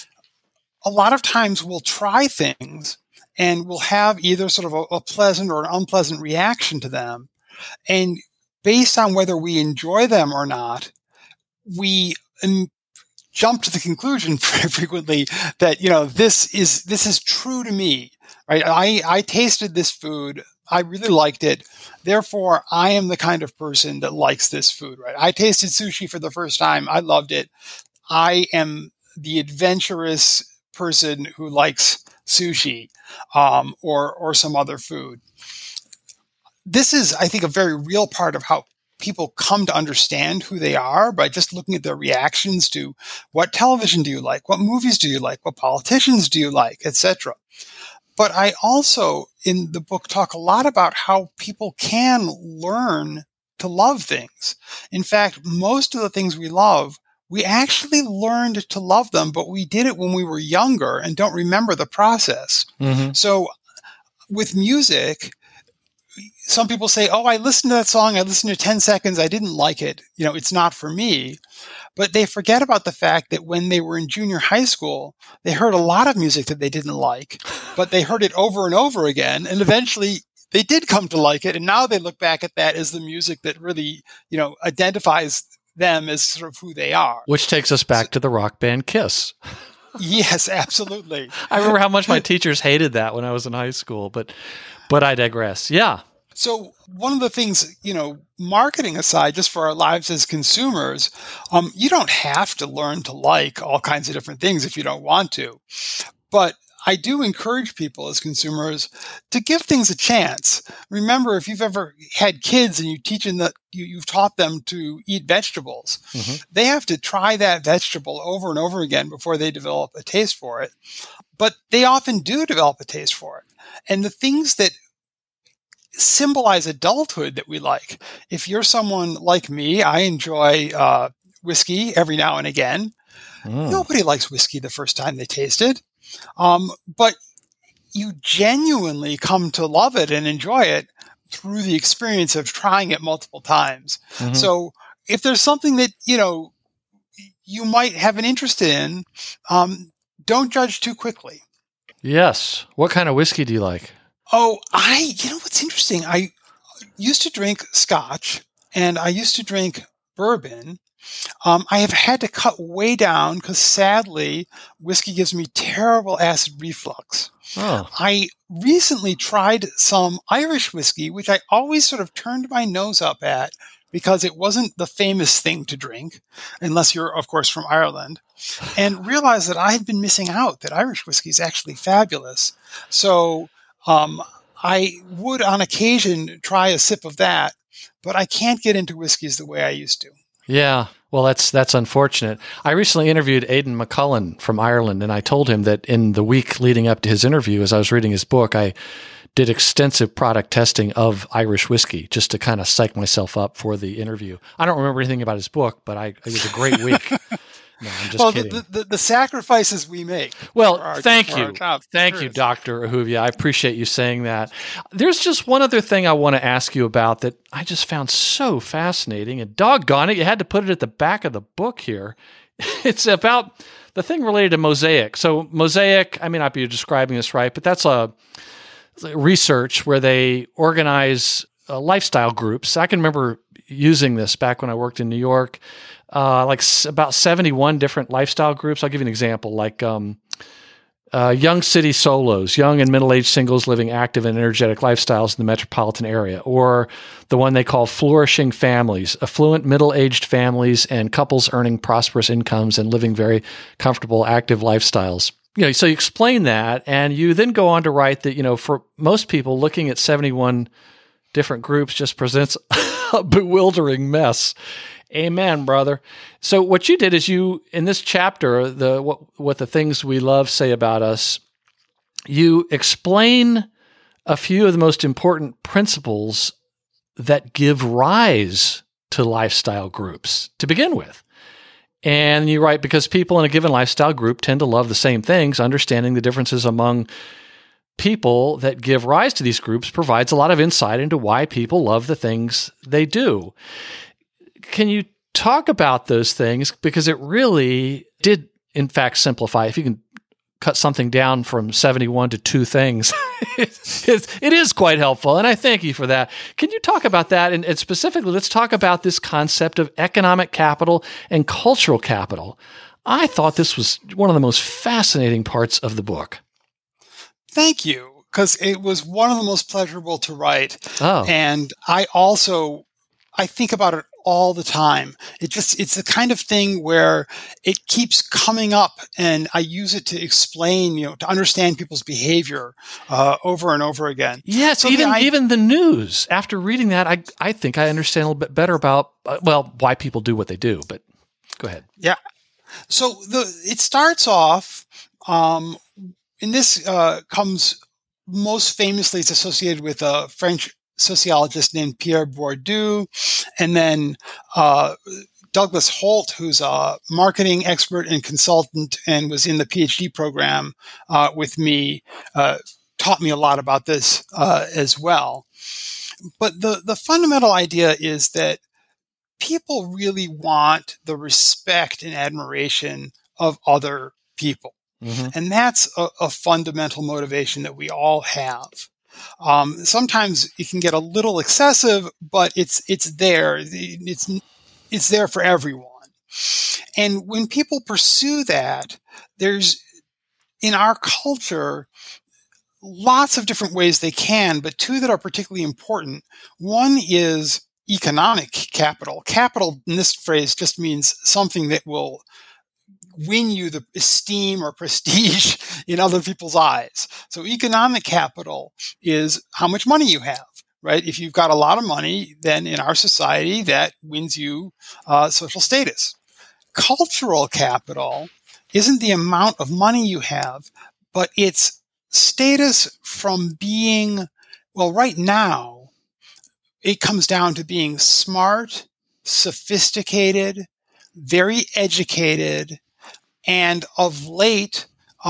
Speaker 2: a lot of times we'll try things and we'll have either sort of a pleasant or an unpleasant reaction to them. And based on whether we enjoy them or not, we jump to the conclusion very frequently that, this is true to me, right? I tasted this food. I really liked it. Therefore, I am the kind of person that likes this food, right? I tasted sushi for the first time. I loved it. I am the adventurous person who likes sushi or some other food. This is, I think, a very real part of how people come to understand who they are by just looking at their reactions to what television do you like, what movies do you like, what politicians do you like, etc. But I also, in the book, talk a lot about how people can learn to love things. In fact, most of the things we love, we actually learned to love them, but we did it when we were younger and don't remember the process.
Speaker 4: Mm-hmm.
Speaker 2: So with music, some people say, oh, I listened to that song, I listened to 10 seconds, I didn't like it. It's not for me. But they forget about the fact that when they were in junior high school, they heard a lot of music that they didn't like, but they heard it over and over again. And eventually they did come to like it. And now they look back at that as the music that really, identifies them as sort of who they are.
Speaker 4: Which takes us back to the rock band Kiss.
Speaker 2: Yes, absolutely.
Speaker 4: I remember how much my teachers hated that when I was in high school, but I digress. Yeah.
Speaker 2: So one of the things, marketing aside, just for our lives as consumers, you don't have to learn to like all kinds of different things if you don't want to. But I do encourage people as consumers to give things a chance. Remember, if you've ever had kids and you've taught them to eat vegetables,
Speaker 4: Mm-hmm.
Speaker 2: they have to try that vegetable over and over again before they develop a taste for it. But they often do develop a taste for it. And the things that symbolize adulthood that we like. If you're someone like me, I enjoy whiskey every now and again. Nobody likes whiskey the first time they taste it. But you genuinely come to love it and enjoy it through the experience of trying it multiple times.
Speaker 4: Mm-hmm.
Speaker 2: So if there's something that, you might have an interest in, don't judge too quickly.
Speaker 4: Yes. What kind of whiskey do you like?
Speaker 2: Oh, what's interesting? I used to drink scotch and I used to drink bourbon. I have had to cut way down because sadly, whiskey gives me terrible acid reflux.
Speaker 4: Oh.
Speaker 2: I recently tried some Irish whiskey, which I always sort of turned my nose up at because it wasn't the famous thing to drink, unless you're, of course, from Ireland, and realized that I had been missing out, that Irish whiskey is actually fabulous. So I would, on occasion, try a sip of that, but I can't get into whiskeys the way I used to.
Speaker 4: Yeah. Well, that's unfortunate. I recently interviewed Aidan McCullen from Ireland, and I told him that in the week leading up to his interview, as I was reading his book, I did extensive product testing of Irish whiskey just to kind of psych myself up for the interview. I don't remember anything about his book, but it was a great week. No, I'm just kidding.
Speaker 2: The sacrifices we make.
Speaker 4: Well, thank you. Thank you, Dr. Ahuvia. I appreciate you saying that. There's just one other thing I want to ask you about that I just found so fascinating, and doggone it, you had to put it at the back of the book here. It's about the thing related to Mosaic. So Mosaic, I may not be describing this right, but that's a research where they organize lifestyle groups. I can remember using this back when I worked in New York. About 71 different lifestyle groups. I'll give you an example, like young city solos, young and middle-aged singles living active and energetic lifestyles in the metropolitan area, or the one they call flourishing families, affluent middle-aged families and couples earning prosperous incomes and living very comfortable, active lifestyles. So you explain that, and you then go on to write that, for most people, looking at 71 different groups just presents a bewildering mess. Amen, brother. So what you did is in this chapter, what the things we love say about us, you explain a few of the most important principles that give rise to lifestyle groups to begin with. And you write, because people in a given lifestyle group tend to love the same things, understanding the differences among people that give rise to these groups provides a lot of insight into why people love the things they do. Can you talk about those things? Because it really did, in fact, simplify. If you can cut something down from 71 to 2 things, it is quite helpful. And I thank you for that. Can you talk about that? And specifically, let's talk about this concept of economic capital and cultural capital. I thought this was one of the most fascinating parts of the book.
Speaker 2: Thank you. because it was one of the most pleasurable to write.
Speaker 4: Oh.
Speaker 2: And I think about it all the time. It's the kind of thing where it keeps coming up, and I use it to explain, to understand people's behavior over and over again.
Speaker 4: Yes,
Speaker 2: So
Speaker 4: even the news. After reading that, I think I understand a little bit better about, why people do what they do. But go ahead.
Speaker 2: Yeah. So it starts off, and this comes most famously, it's associated with a French sociologist named Pierre Bourdieu, and then Douglas Holt, who's a marketing expert and consultant and was in the PhD program with me, taught me a lot about this as well. But the fundamental idea is that people really want the respect and admiration of other people.
Speaker 4: Mm-hmm.
Speaker 2: And that's a fundamental motivation that we all have. Sometimes it can get a little excessive, but it's there. It's there for everyone. And when people pursue that, there's, in our culture, lots of different ways they can, but two that are particularly important. One is economic capital. Capital in this phrase just means something that will win you the esteem or prestige in other people's eyes. So economic capital is how much money you have, right? If you've got a lot of money, then in our society, that wins you social status. Cultural capital isn't the amount of money you have, but it's status from being, right now, it comes down to being smart, sophisticated, very educated, and of late,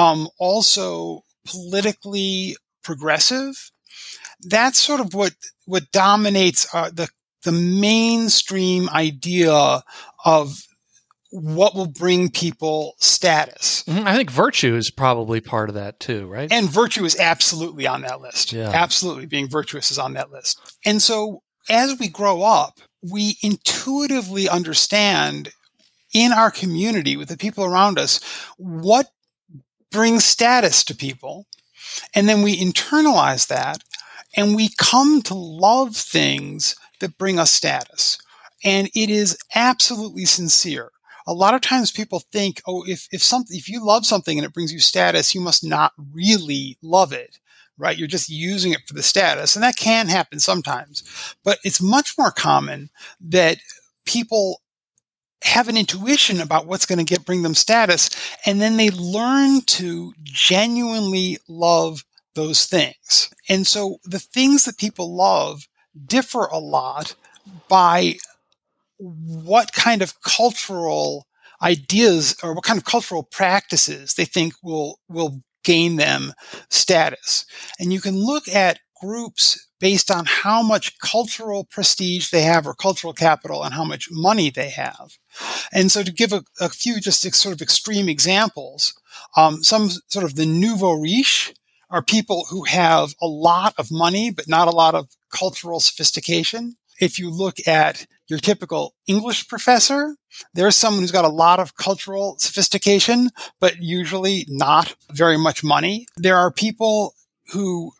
Speaker 2: also politically progressive. That's sort of what dominates the mainstream idea of what will bring people status.
Speaker 4: Mm-hmm. I think virtue is probably part of that too, right?
Speaker 2: And virtue is absolutely on that list.
Speaker 4: Yeah.
Speaker 2: Absolutely. Being virtuous is on that list. And so as we grow up, we intuitively understand in our community with the people around us what brings status to people. And then we internalize that and we come to love things that bring us status. And it is absolutely sincere. A lot of times people think, if you love something and it brings you status, you must not really love it, right? You're just using it for the status. And that can happen sometimes. But it's much more common that people have an intuition about what's going to bring them status, and then they learn to genuinely love those things. And so the things that people love differ a lot by what kind of cultural ideas or what kind of cultural practices they think will gain them status. And you can look at groups based on how much cultural prestige they have or cultural capital and how much money they have. And so to give a few just sort of extreme examples, some sort of the nouveau riche are people who have a lot of money but not a lot of cultural sophistication. If you look at your typical English professor, there's someone who's got a lot of cultural sophistication, but usually not very much money. There are people who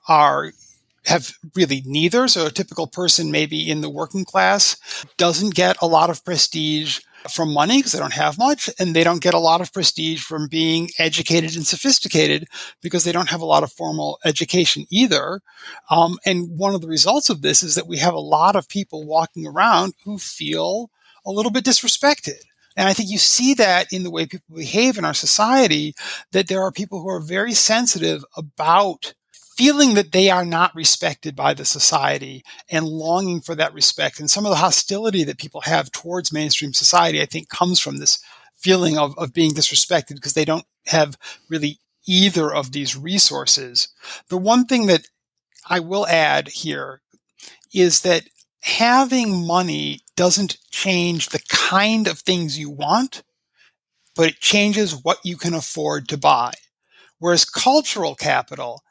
Speaker 2: have really neither. So a typical person maybe in the working class doesn't get a lot of prestige from money because they don't have much, and they don't get a lot of prestige from being educated and sophisticated because they don't have a lot of formal education either. And one of the results of this is that we have a lot of people walking around who feel a little bit disrespected. And I think you see that in the way people behave in our society, that there are people who are very sensitive about feeling that they are not respected by the society and longing for that respect. And some of the hostility that people have towards mainstream society, I think, comes from this feeling of being disrespected because they don't have really either of these resources. The one thing that I will add here is that having money doesn't change the kind of things you want, but it changes what you can afford to buy. Whereas cultural capital,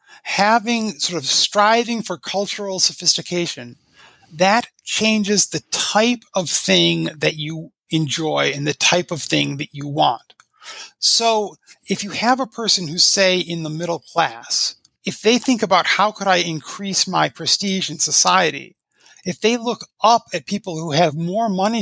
Speaker 2: striving for cultural sophistication, that changes the type of thing that you enjoy and the type of thing that you want. So if you have a person who's, say, in the middle class, if they think about how could I increase my prestige in society, if they look up at people who have more money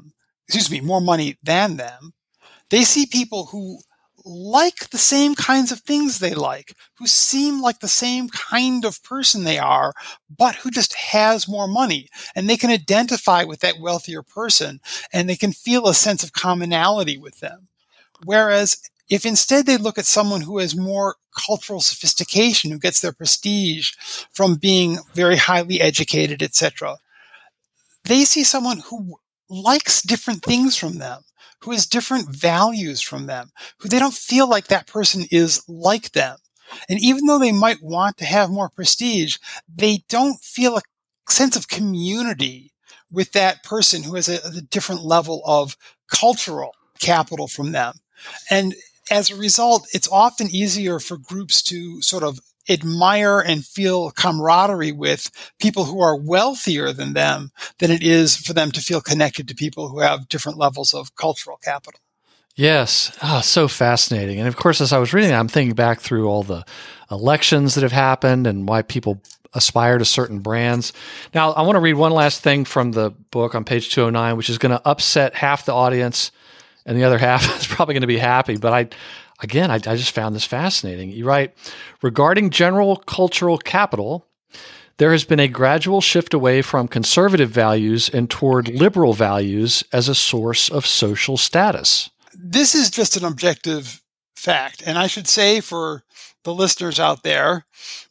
Speaker 2: more money than them, they see people who like the same kinds of things they like, who seem like the same kind of person they are, but who just has more money. And they can identify with that wealthier person, and they can feel a sense of commonality with them. Whereas if instead they look at someone who has more cultural sophistication, who gets their prestige from being very highly educated, etc., they see someone who likes different things from them, who has different values from them, who they don't feel like that person is like them. And even though they might want to have more prestige, they don't feel a sense of community with that person who has a different level of cultural capital from them. And as a result, it's often easier for groups to sort of admire and feel camaraderie with people who are wealthier than them than it is for them to feel connected to people who have different levels of cultural capital.
Speaker 4: Yes. So fascinating. And of course, as I was reading, I'm thinking back through all the elections that have happened and why people aspire to certain brands. Now, I want to read one last thing from the book on page 209, which is going to upset half the audience, and the other half is probably going to be happy. But I just found this fascinating. You write, regarding general cultural capital, there has been a gradual shift away from conservative values and toward liberal values as a source of social status.
Speaker 2: This is just an objective fact. And I should say for the listeners out there,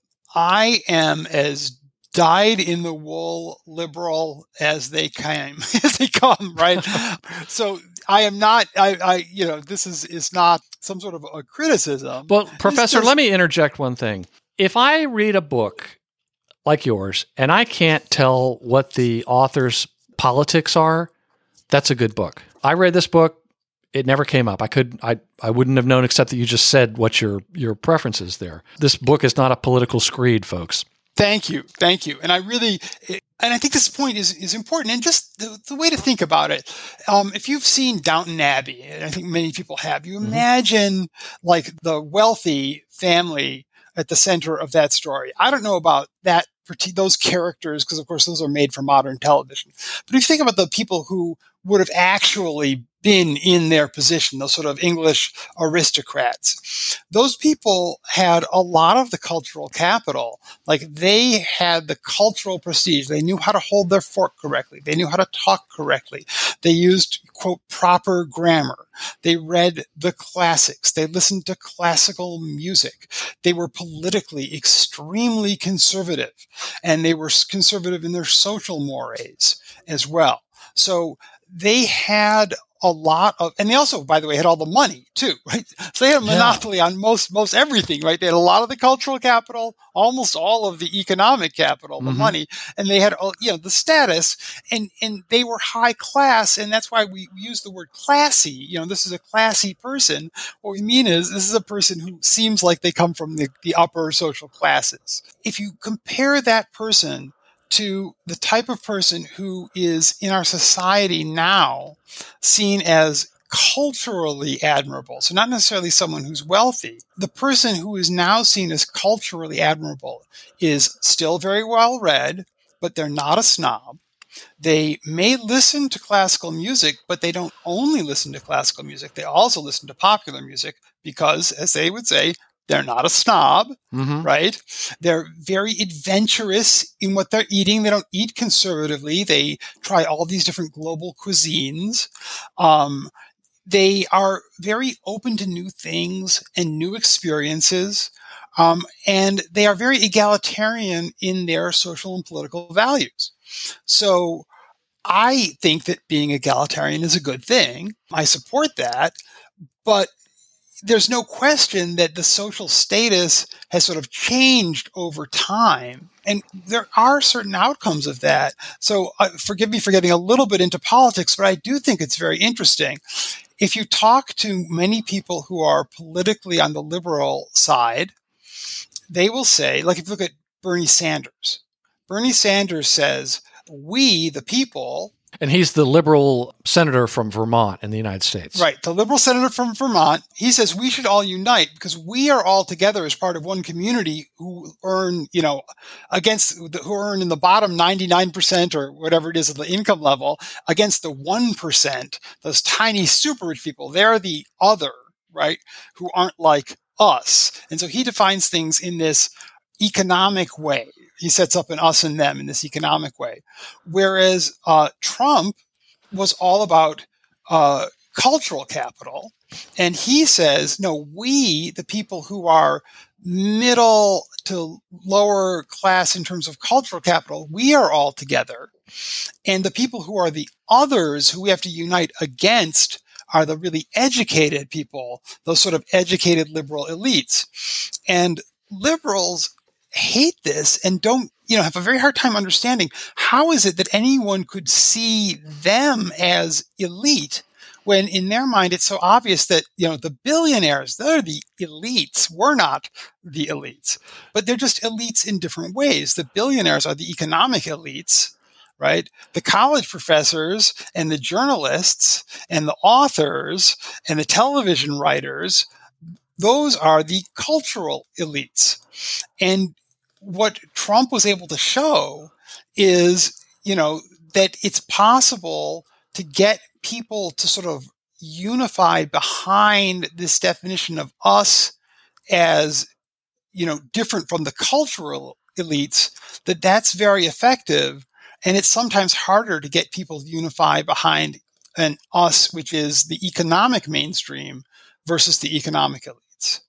Speaker 2: I am as dyed-in-the-wool liberal as they come, right? So I am not, this is not some sort of a criticism.
Speaker 4: Well, Professor, let me interject one thing. If I read a book like yours and I can't tell what the author's politics are, that's a good book. I read this book. It never came up. I wouldn't have known except that you just said what your preference is there. This book is not a political screed, folks.
Speaker 2: Thank you. And I think this point is important. And just the way to think about it, if you've seen Downton Abbey, and I think many people have, you imagine like the wealthy family at the center of that story. I don't know about those characters, because of course those are made for modern television. But if you think about the people who would have actually been in their position, those sort of English aristocrats, those people had a lot of the cultural capital. Like they had the cultural prestige. They knew how to hold their fork correctly. They knew how to talk correctly. They used, quote, proper grammar. They read the classics. They listened to classical music. They were politically extremely conservative, and they were conservative in their social mores as well. So they had a lot of, and they also, by the way, had all the money too, right? So they had a monopoly on most everything, right? They had a lot of the cultural capital, almost all of the economic capital, the money, and they had, the status, and they were high class, and that's why we use the word classy. This is a classy person. What we mean is this is a person who seems like they come from the upper social classes. If you compare that person to the type of person who is in our society now seen as culturally admirable, so not necessarily someone who's wealthy, the person who is now seen as culturally admirable is still very well read, but they're not a snob. They may listen to classical music, but they don't only listen to classical music. They also listen to popular music because, as they would say, they're not a snob, right? They're very adventurous in what they're eating. They don't eat conservatively. They try all these different global cuisines. They are very open to new things and new experiences. And they are very egalitarian in their social and political values. So I think that being egalitarian is a good thing. I support that. But there's no question that the social status has sort of changed over time. And there are certain outcomes of that. So forgive me for getting a little bit into politics, but I do think it's very interesting. If you talk to many people who are politically on the liberal side, they will say, like if you look at Bernie Sanders says, we, the people,
Speaker 4: And he's the liberal senator from Vermont in the United States.
Speaker 2: Right. The liberal senator from Vermont, he says we should all unite because we are all together as part of one community who earn, who earn in the bottom 99% or whatever it is of the income level against the 1%, those tiny super rich people. They're the other, right, who aren't like us. And so he defines things in this economic way. He sets up an us and them in this economic way. Whereas Trump was all about cultural capital. And he says, no, we, the people who are middle to lower class in terms of cultural capital, we are all together. And the people who are the others who we have to unite against are the really educated people, those sort of educated liberal elites. And liberals hate this and don't, have a very hard time understanding how is it that anyone could see them as elite when in their mind it's so obvious that, the billionaires, they're the elites. We're not the elites, but they're just elites in different ways. The billionaires are the economic elites, right? The college professors and the journalists and the authors and the television writers, those are the cultural elites. And what Trump was able to show is, that it's possible to get people to sort of unify behind this definition of us as, different from the cultural elites, that's very effective. And it's sometimes harder to get people to unify behind an us, which is the economic mainstream versus the economic elites.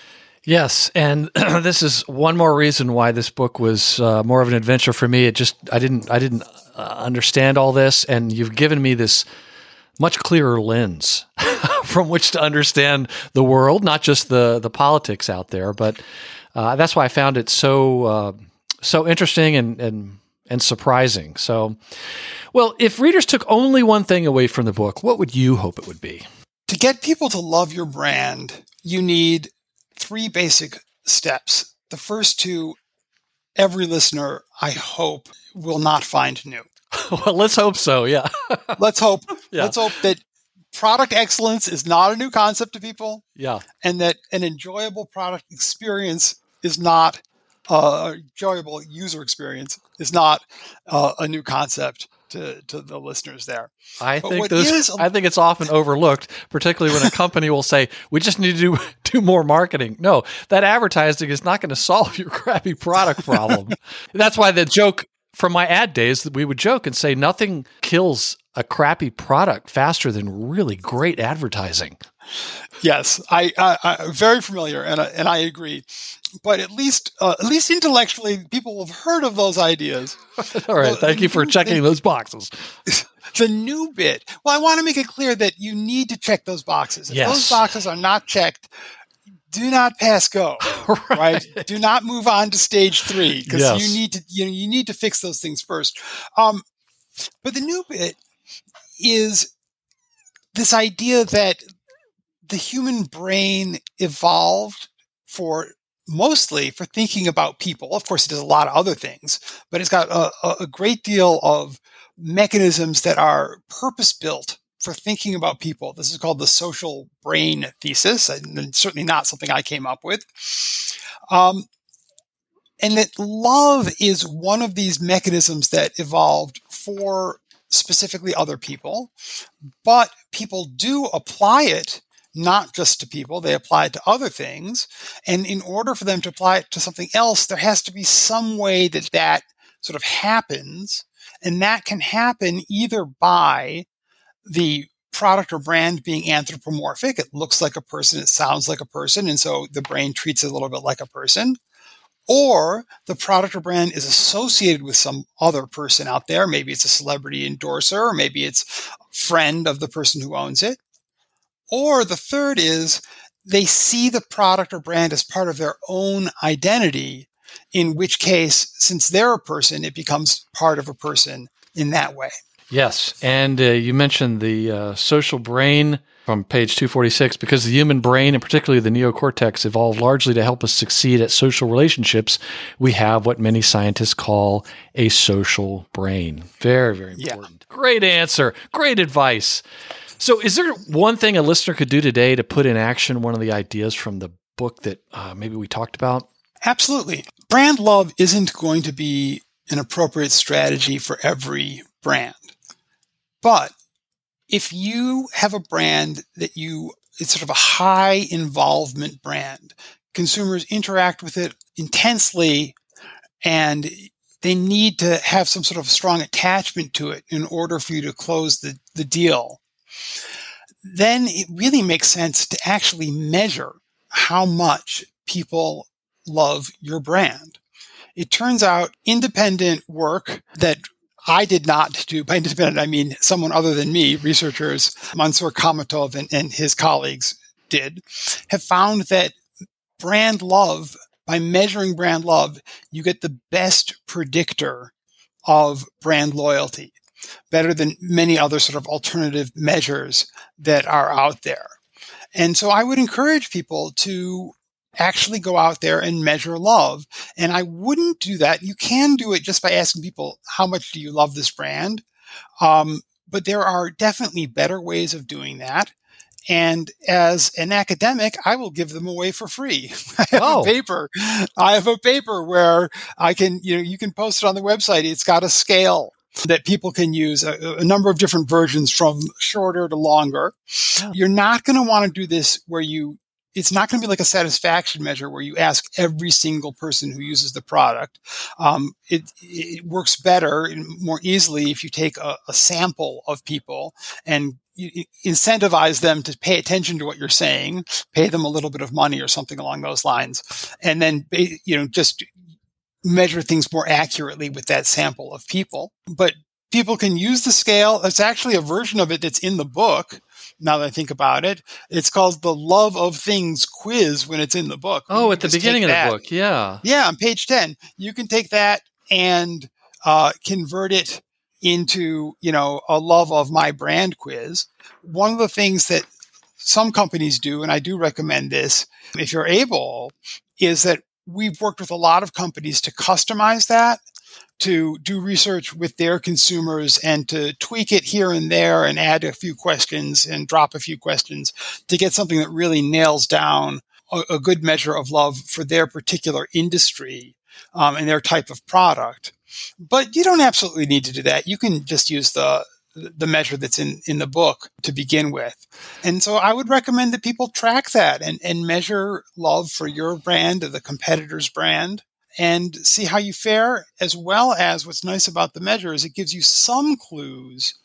Speaker 4: Yes, and this is one more reason why this book was more of an adventure for me. I didn't understand all this, and you've given me this much clearer lens from which to understand the world, not just the politics out there. But that's why I found it so interesting and surprising. So, well, if readers took only one thing away from the book, what would you hope it would be?
Speaker 2: To get people to love your brand, you need 3 basic steps. The first 2, every listener, I hope, will not find new.
Speaker 4: Well, let's hope so, yeah.
Speaker 2: Let's hope.
Speaker 4: Yeah.
Speaker 2: Let's hope that product excellence is not a new concept to people.
Speaker 4: Yeah.
Speaker 2: And that an enjoyable product experience is not enjoyable user experience is not a new concept to the listeners there.
Speaker 4: I think it's often overlooked, particularly when a company will say, we just need to do more marketing. No, that advertising is not going to solve your crappy product problem. That's why the joke from my ad days, that we would joke and say nothing kills a crappy product faster than really great advertising.
Speaker 2: Yes, I'm very familiar, and I agree. But at least intellectually, people have heard of those ideas.
Speaker 4: All right, thank you for checking those boxes.
Speaker 2: The new bit. Well, I want to make it clear that you need to check those boxes. If those boxes are not checked, do not pass go. Right? Do not move on to stage 3 because you need to fix those things first. But the new bit is this idea that the human brain evolved mostly for thinking about people. Of course, it does a lot of other things, but it's got a great deal of mechanisms that are purpose-built for thinking about people. This is called the social brain thesis, and certainly not something I came up with. And that love is one of these mechanisms that evolved for specifically other people, but people do apply it not just to people, they apply it to other things. And in order for them to apply it to something else, there has to be some way that sort of happens. And that can happen either by the product or brand being anthropomorphic. It looks like a person, it sounds like a person, and so the brain treats it a little bit like a person. Or the product or brand is associated with some other person out there. Maybe it's a celebrity endorser, or maybe it's a friend of the person who owns it. Or the third is they see the product or brand as part of their own identity, in which case, since they're a person, it becomes part of a person in that way.
Speaker 4: Yes. And you mentioned the social brain from page 246, because the human brain, and particularly the neocortex, evolved largely to help us succeed at social relationships, we have what many scientists call a social brain. Very, very important. Yeah. Great answer. Great advice. So is there one thing a listener could do today to put in action one of the ideas from the book that maybe we talked about?
Speaker 2: Absolutely. Brand love isn't going to be an appropriate strategy for every brand. But if you have a brand it's sort of a high involvement brand, consumers interact with it intensely, and they need to have some sort of strong attachment to it in order for you to close the deal, then it really makes sense to actually measure how much people love your brand. It turns out independent work that I did not do, by independent, I mean someone other than me, researchers, Mansour Kamatov and his colleagues did, have found that brand love, by measuring brand love, you get the best predictor of brand loyalty, better than many other sort of alternative measures that are out there. And so I would encourage people to actually go out there and measure love. And I wouldn't do that. You can do it just by asking people, how much do you love this brand? But there are definitely better ways of doing that. And as an academic, I will give them away for free. I have a paper where you can post it on the website. It's got a scale that people can use, a number of different versions from shorter to longer. Oh. You're not going to want to do this where it's not going to be like a satisfaction measure where you ask every single person who uses the product. It works better and more easily if you take a sample of people and you incentivize them to pay attention to what you're saying, pay them a little bit of money or something along those lines, and then just measure things more accurately with that sample of people. But people can use the scale. There's actually a version of it that's in the book. Now that I think about it, it's called the Love of Things quiz when it's in the book.
Speaker 4: Oh, at the beginning of the book. Yeah.
Speaker 2: Yeah. On page 10, you can take that and convert it into, a love of my brand quiz. One of the things that some companies do, and I do recommend this if you're able, is that we've worked with a lot of companies to customize that, to do research with their consumers and to tweak it here and there and add a few questions and drop a few questions to get something that really nails down a good measure of love for their particular industry and their type of product. But you don't absolutely need to do that. You can just use the measure that's in the book to begin with. And so I would recommend that people track that and measure love for your brand or the competitor's brand, and see how you fare, as well as what's nice about the measure is it gives you some clues.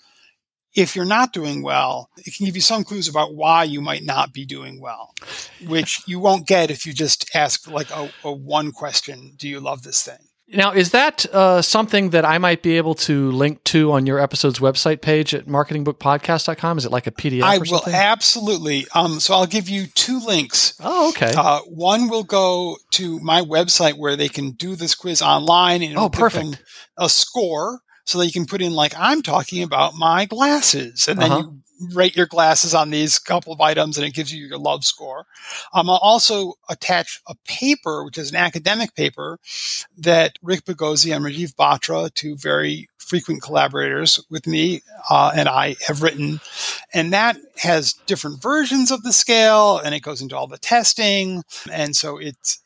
Speaker 2: If you're not doing well, it can give you some clues about why you might not be doing well, which you won't get if you just ask like a one question, do you love this thing?
Speaker 4: Now, is that something that I might be able to link to on your episode's website page at marketingbookpodcast.com? Is it like a PDF
Speaker 2: I
Speaker 4: or something?
Speaker 2: will, absolutely. So I'll give you two links.
Speaker 4: Oh, okay.
Speaker 2: One will go to my website where they can do this quiz online, and it'll give them a score so that you can put in, like, I'm talking about my glasses. And then you rate your glasses on these couple of items, and it gives you your love score. I'll also attach a paper, which is an academic paper that Rick Boghossian and Rajiv Batra, two very frequent collaborators with me, and I have written. And that has different versions of the scale, and it goes into all the testing. And so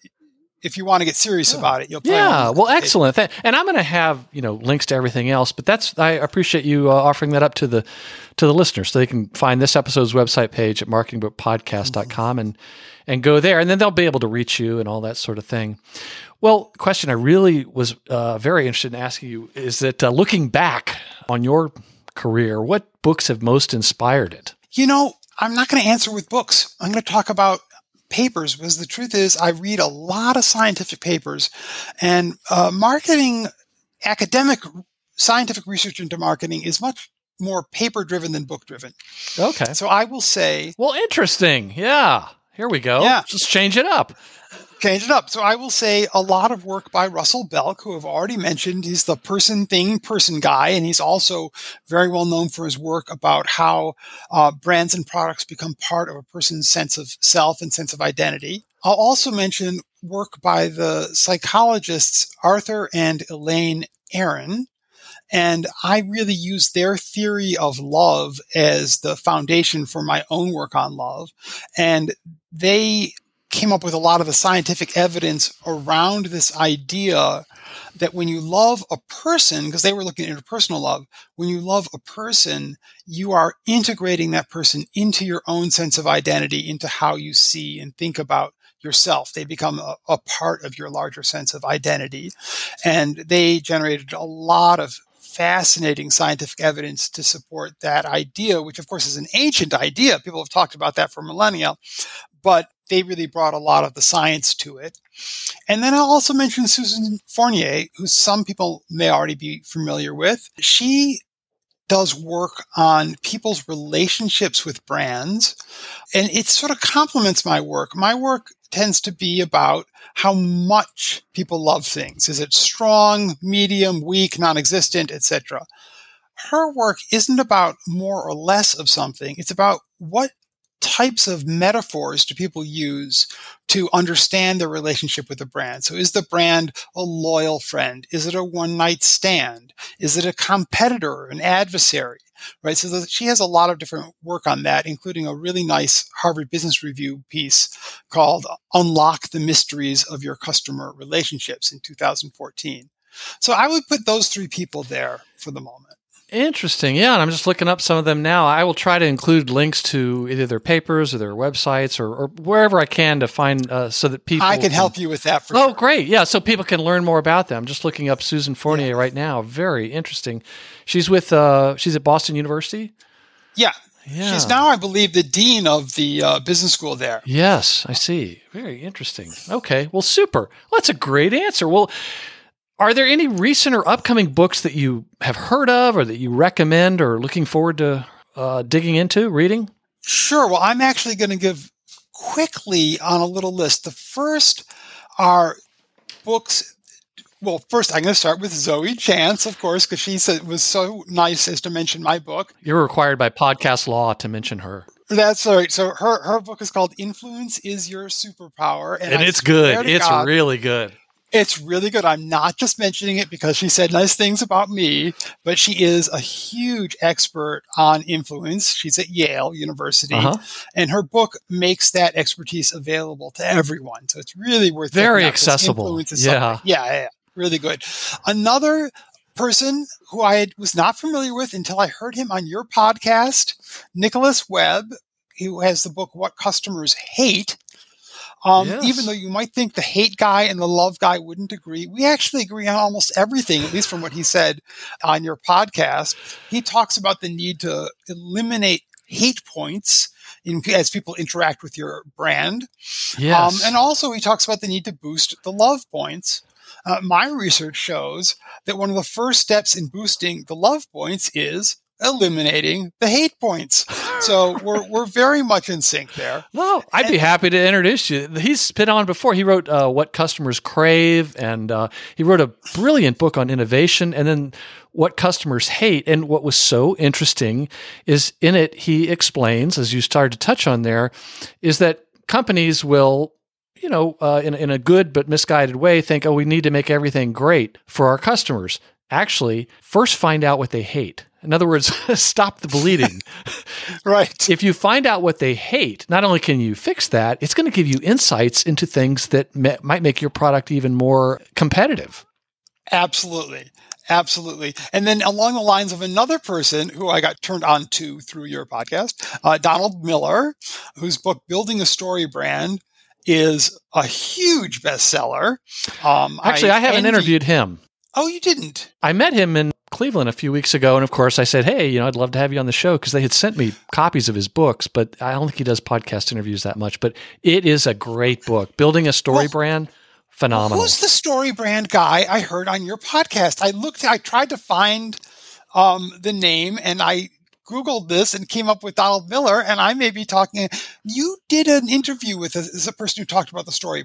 Speaker 2: if you want to get serious about it, you'll play.
Speaker 4: Yeah, well, excellent. And I'm going to have links to everything else, but I appreciate you offering that up to the listeners so they can find this episode's website page at marketingbookpodcast.com and go there, and then they'll be able to reach you and all that sort of thing. Well, question I really was very interested in asking you is that looking back on your career, what books have most inspired it?
Speaker 2: I'm not going to answer with books. I'm going to talk about papers, because the truth is I read a lot of scientific papers, and academic scientific research into marketing is much more paper driven than book driven. Okay. So I will say,
Speaker 4: well, interesting. Yeah. Here we go.
Speaker 2: Yeah.
Speaker 4: Just change it up.
Speaker 2: Change it up. So I will say a lot of work by Russell Belk, who I've already mentioned. He's the person, thing, person guy, and he's also very well known for his work about how brands and products become part of a person's sense of self and sense of identity. I'll also mention work by the psychologists Arthur and Elaine Aron. And I really use their theory of love as the foundation for my own work on love. And they came up with a lot of the scientific evidence around this idea that when you love a person, because they were looking at interpersonal love, when you love a person, you are integrating that person into your own sense of identity, into how you see and think about yourself. They become a part of your larger sense of identity. And they generated a lot of fascinating scientific evidence to support that idea, which of course is an ancient idea. People have talked about that for millennia, but they really brought a lot of the science to it. And then I'll also mention Susan Fournier, who some people may already be familiar with. She does work on people's relationships with brands, and it sort of complements my work. My work tends to be about how much people love things. Is it strong, medium, weak, non-existent, etc.? Her work isn't about more or less of something. It's about what types of metaphors do people use to understand their relationship with the brand. So is the brand a loyal friend? Is it a one-night stand? Is it a competitor, an adversary? Right. So she has a lot of different work on that, including a really nice Harvard Business Review piece called Unlock the Mysteries of Your Customer Relationships in 2014. So I would put those three people there for the moment.
Speaker 4: Interesting. Yeah, and I'm just looking up some of them now. I will try to include links to either their papers or their websites or wherever I can to find so that people
Speaker 2: I can help you with that for sure.
Speaker 4: Oh, great. Yeah, so people can learn more about them. I'm just looking up Susan Fournier right now. Very interesting. She's with she's at Boston University?
Speaker 2: Yeah. She's now, I believe, the dean of the business school there.
Speaker 4: Yes, I see. Very interesting. Okay, well, super. Well, that's a great answer. Well, are there any recent or upcoming books that you have heard of or that you recommend or looking forward to digging into, reading?
Speaker 2: Sure. Well, I'm actually going to give quickly on a little list. The first are books. Well, first, I'm going to start with Zoe Chance, of course, because she said was so nice as to mention my book.
Speaker 4: You're required by podcast law to mention her.
Speaker 2: That's right. So her book is called Influence is Your Superpower.
Speaker 4: And it's good. It's really good.
Speaker 2: It's really good. I'm not just mentioning it because she said nice things about me, but she is a huge expert on influence. She's at Yale University, and her book makes that expertise available to everyone. So it's really worth
Speaker 4: very accessible.
Speaker 2: Yeah, really good. Another person who I was not familiar with until I heard him on your podcast, Nicholas Webb, who has the book What Customers Hate. Even though you might think the hate guy and the love guy wouldn't agree, we actually agree on almost everything, at least from what he said on your podcast. He talks about the need to eliminate hate points as people interact with your brand.
Speaker 4: Yes.
Speaker 2: And also he talks about the need to boost the love points. My research shows that one of the first steps in boosting the love points is eliminating the hate points. So we're very much in sync there.
Speaker 4: Well, I'd be happy to introduce you. He's been on before. He wrote What Customers Crave, and he wrote a brilliant book on innovation, and then What Customers Hate. And what was so interesting is in it, he explains, as you started to touch on there, is that companies will, in a good but misguided way, think, we need to make everything great for our customers. Actually, first find out what they hate. In other words, stop the bleeding.
Speaker 2: Right.
Speaker 4: If you find out what they hate, not only can you fix that, it's going to give you insights into things that might make your product even more competitive.
Speaker 2: Absolutely. Absolutely. And then along the lines of another person who I got turned on to through your podcast, Donald Miller, whose book, Building a Story Brand, is a huge bestseller.
Speaker 4: Actually, I haven't interviewed him.
Speaker 2: Oh, you didn't?
Speaker 4: I met him in Cleveland a few weeks ago, and of course I said, hey, I'd love to have you on the show, because they had sent me copies of his books, but I don't think he does podcast interviews that much. But it is a great book. Building a Story Brand, phenomenal.
Speaker 2: Who's the story brand guy I heard on your podcast? I tried to find the name, and I Googled this and came up with Donald Miller, and I may be talking. You did an interview with a person who talked about the story brand.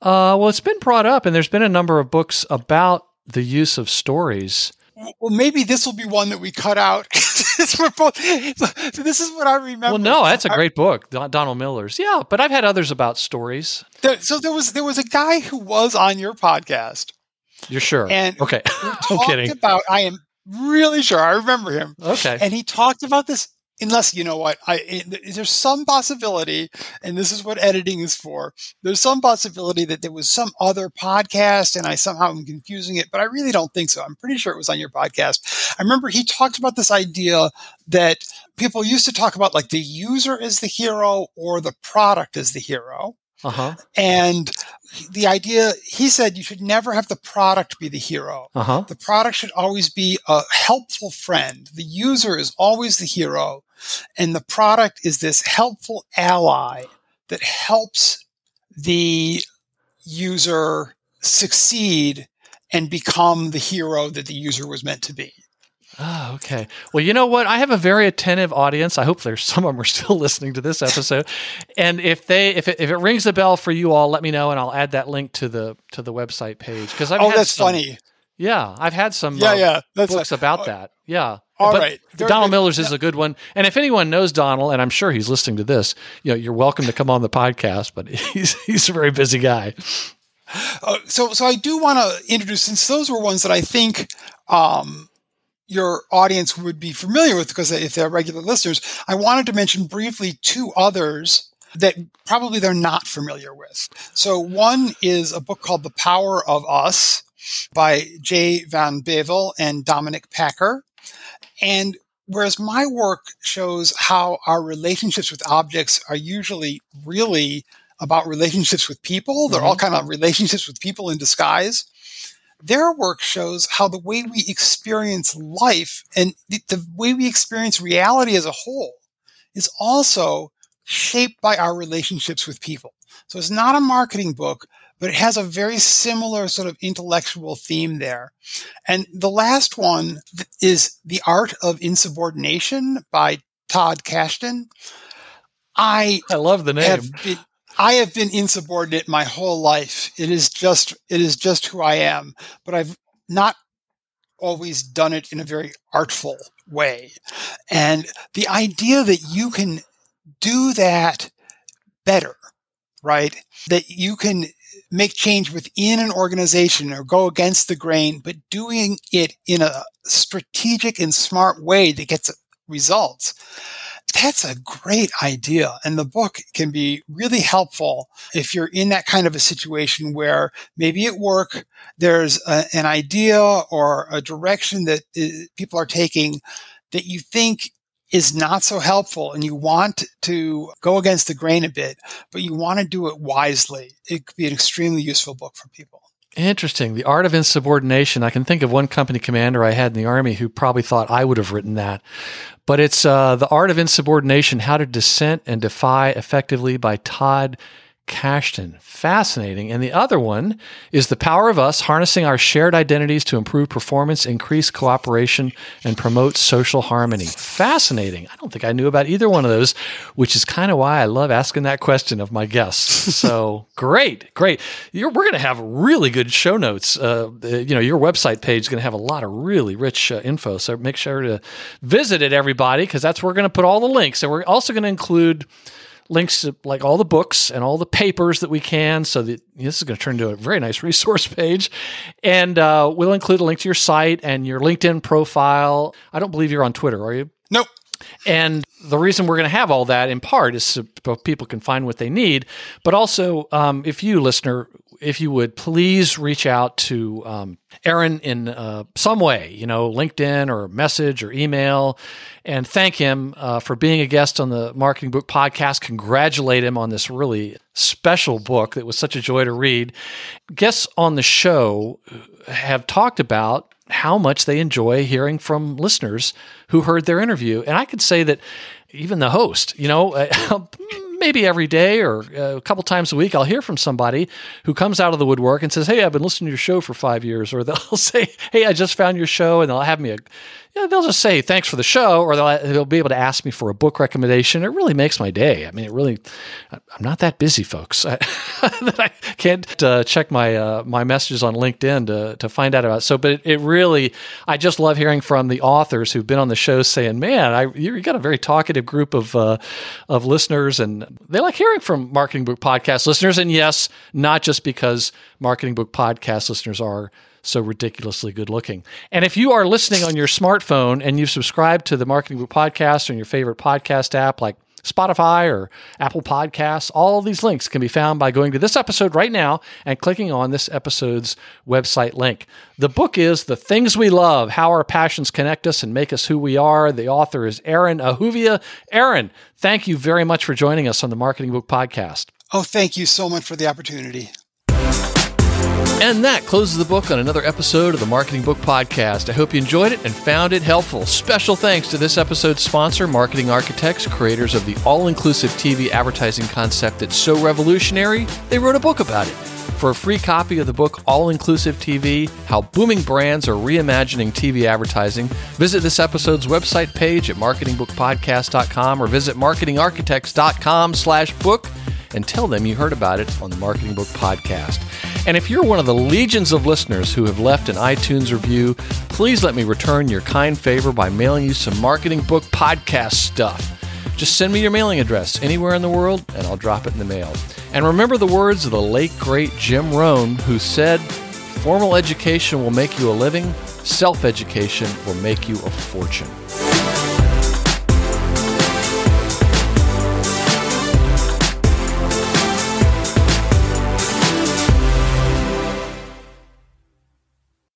Speaker 4: Well, it's been brought up, and there's been a number of books about the use of stories.
Speaker 2: Well, maybe this will be one that we cut out. We're both, so this is what I remember.
Speaker 4: Well, no, that's a great book, Donald Miller's. Yeah, but I've had others about stories.
Speaker 2: So there was a guy who was on your podcast.
Speaker 4: You're sure?
Speaker 2: And
Speaker 4: okay, I'm kidding.
Speaker 2: I am really sure. I remember him.
Speaker 4: Okay,
Speaker 2: and he talked about this. Unless, you know what, there's some possibility, and this is what editing is for, there's some possibility that there was some other podcast and I somehow am confusing it, but I really don't think so. I'm pretty sure it was on your podcast. I remember he talked about this idea that people used to talk about like the user is the hero or the product is the hero.
Speaker 4: Uh-huh.
Speaker 2: And the idea, he said, you should never have the product be the hero.
Speaker 4: Uh-huh.
Speaker 2: The product should always be a helpful friend. The user is always the hero. And the product is this helpful ally that helps the user succeed and become the hero that the user was meant to be.
Speaker 4: Oh, okay. Well, you know what? I have a very attentive audience. I hope there's some of them are still listening to this episode. And if it rings a bell for you all, let me know, and I'll add that link to the website page. Because
Speaker 2: that's funny.
Speaker 4: Yeah, I've had some books about that. Yeah.
Speaker 2: All right.
Speaker 4: Donald Miller's is a good one. And if anyone knows Donald, and I'm sure he's listening to this, you're welcome to come on the podcast. But he's a very busy guy.
Speaker 2: So I do want to introduce, since those were ones that I think your audience would be familiar with, because if they're regular listeners, I wanted to mention briefly two others that probably they're not familiar with. So one is a book called The Power of Us by Jay Van Bavel and Dominic Packer. And whereas my work shows how our relationships with objects are usually really about relationships with people, they're all kind of relationships with people in disguise. Their work shows how the way we experience life and the way we experience reality as a whole is also shaped by our relationships with people. So it's not a marketing book, but it has a very similar sort of intellectual theme there. And the last one is The Art of Insubordination by Todd Kashdan. I
Speaker 4: love the name.
Speaker 2: I have been insubordinate my whole life. It is just who I am, but I've not always done it in a very artful way. And the idea that you can do that better, right? That you can make change within an organization or go against the grain, but doing it in a strategic and smart way that gets results. That's a great idea. And the book can be really helpful if you're in that kind of a situation where maybe at work there's an idea or a direction that people are taking that you think is not so helpful and you want to go against the grain a bit, but you want to do it wisely. It could be an extremely useful book for people.
Speaker 4: Interesting. The Art of Insubordination. I can think of one company commander I had in the Army who probably thought I would have written that. But it's The Art of Insubordination, How to Dissent and Defy Effectively by Todd Kashdan. Fascinating. And the other one is The Power of Us, Harnessing Our Shared Identities to Improve Performance, Increase Cooperation, and Promote Social Harmony. Fascinating. I don't think I knew about either one of those, which is kind of why I love asking that question of my guests. So great. We're going to have really good show notes. Your website page is going to have a lot of really rich info. So make sure to visit it, everybody, because that's where we're going to put all the links. And we're also going to include links to like all the books and all the papers that we can, so that this is going to turn into a very nice resource page. And we'll include a link to your site and your LinkedIn profile. I don't believe you're on Twitter, are you?
Speaker 2: Nope.
Speaker 4: And the reason we're going to have all that in part is so people can find what they need. But also, if you, listener, if you would please reach out to Aaron in some way, LinkedIn or message or email, and thank him for being a guest on the Marketing Book Podcast. Congratulate him on this really special book that was such a joy to read. Guests on the show have talked about how much they enjoy hearing from listeners who heard their interview. And I could say that even the host, maybe every day or a couple times a week, I'll hear from somebody who comes out of the woodwork and says, hey, I've been listening to your show for 5 years. Or they'll say, hey, I just found your show. And they'll have me they'll just say thanks for the show, or they'll be able to ask me for a book recommendation. It really makes my day. I mean, I'm not that busy, folks, that I can't check my messages on LinkedIn to find out about it. So, but it really, I just love hearing from the authors who've been on the show saying, man, you got a very talkative group of listeners, and they like hearing from Marketing Book Podcast listeners. And yes, not just because Marketing Book Podcast listeners are so ridiculously good looking. And if you are listening on your smartphone and you've subscribed to the Marketing Book Podcast or your favorite podcast app like Spotify or Apple Podcasts, all of these links can be found by going to this episode right now and clicking on this episode's website link. The book is The Things We Love, How Our Passions Connect Us and Make Us Who We Are. The author is Aaron Ahuvia. Aaron, thank you very much for joining us on the Marketing Book Podcast.
Speaker 2: Oh, thank you so much for the opportunity.
Speaker 4: And that closes the book on another episode of the Marketing Book Podcast. I hope you enjoyed it and found it helpful. Special thanks to this episode's sponsor, Marketing Architects, creators of the all-inclusive TV advertising concept that's so revolutionary, they wrote a book about it. For a free copy of the book, All-Inclusive TV, How Booming Brands Are Reimagining TV Advertising, visit this episode's website page at marketingbookpodcast.com or visit marketingarchitects.com/book and tell them you heard about it on the Marketing Book Podcast. And if you're one of the legions of listeners who have left an iTunes review, please let me return your kind favor by mailing you some Marketing Book Podcast stuff. Just send me your mailing address anywhere in the world, and I'll drop it in the mail. And remember the words of the late, great Jim Rohn, who said, formal education will make you a living, self-education will make you a fortune.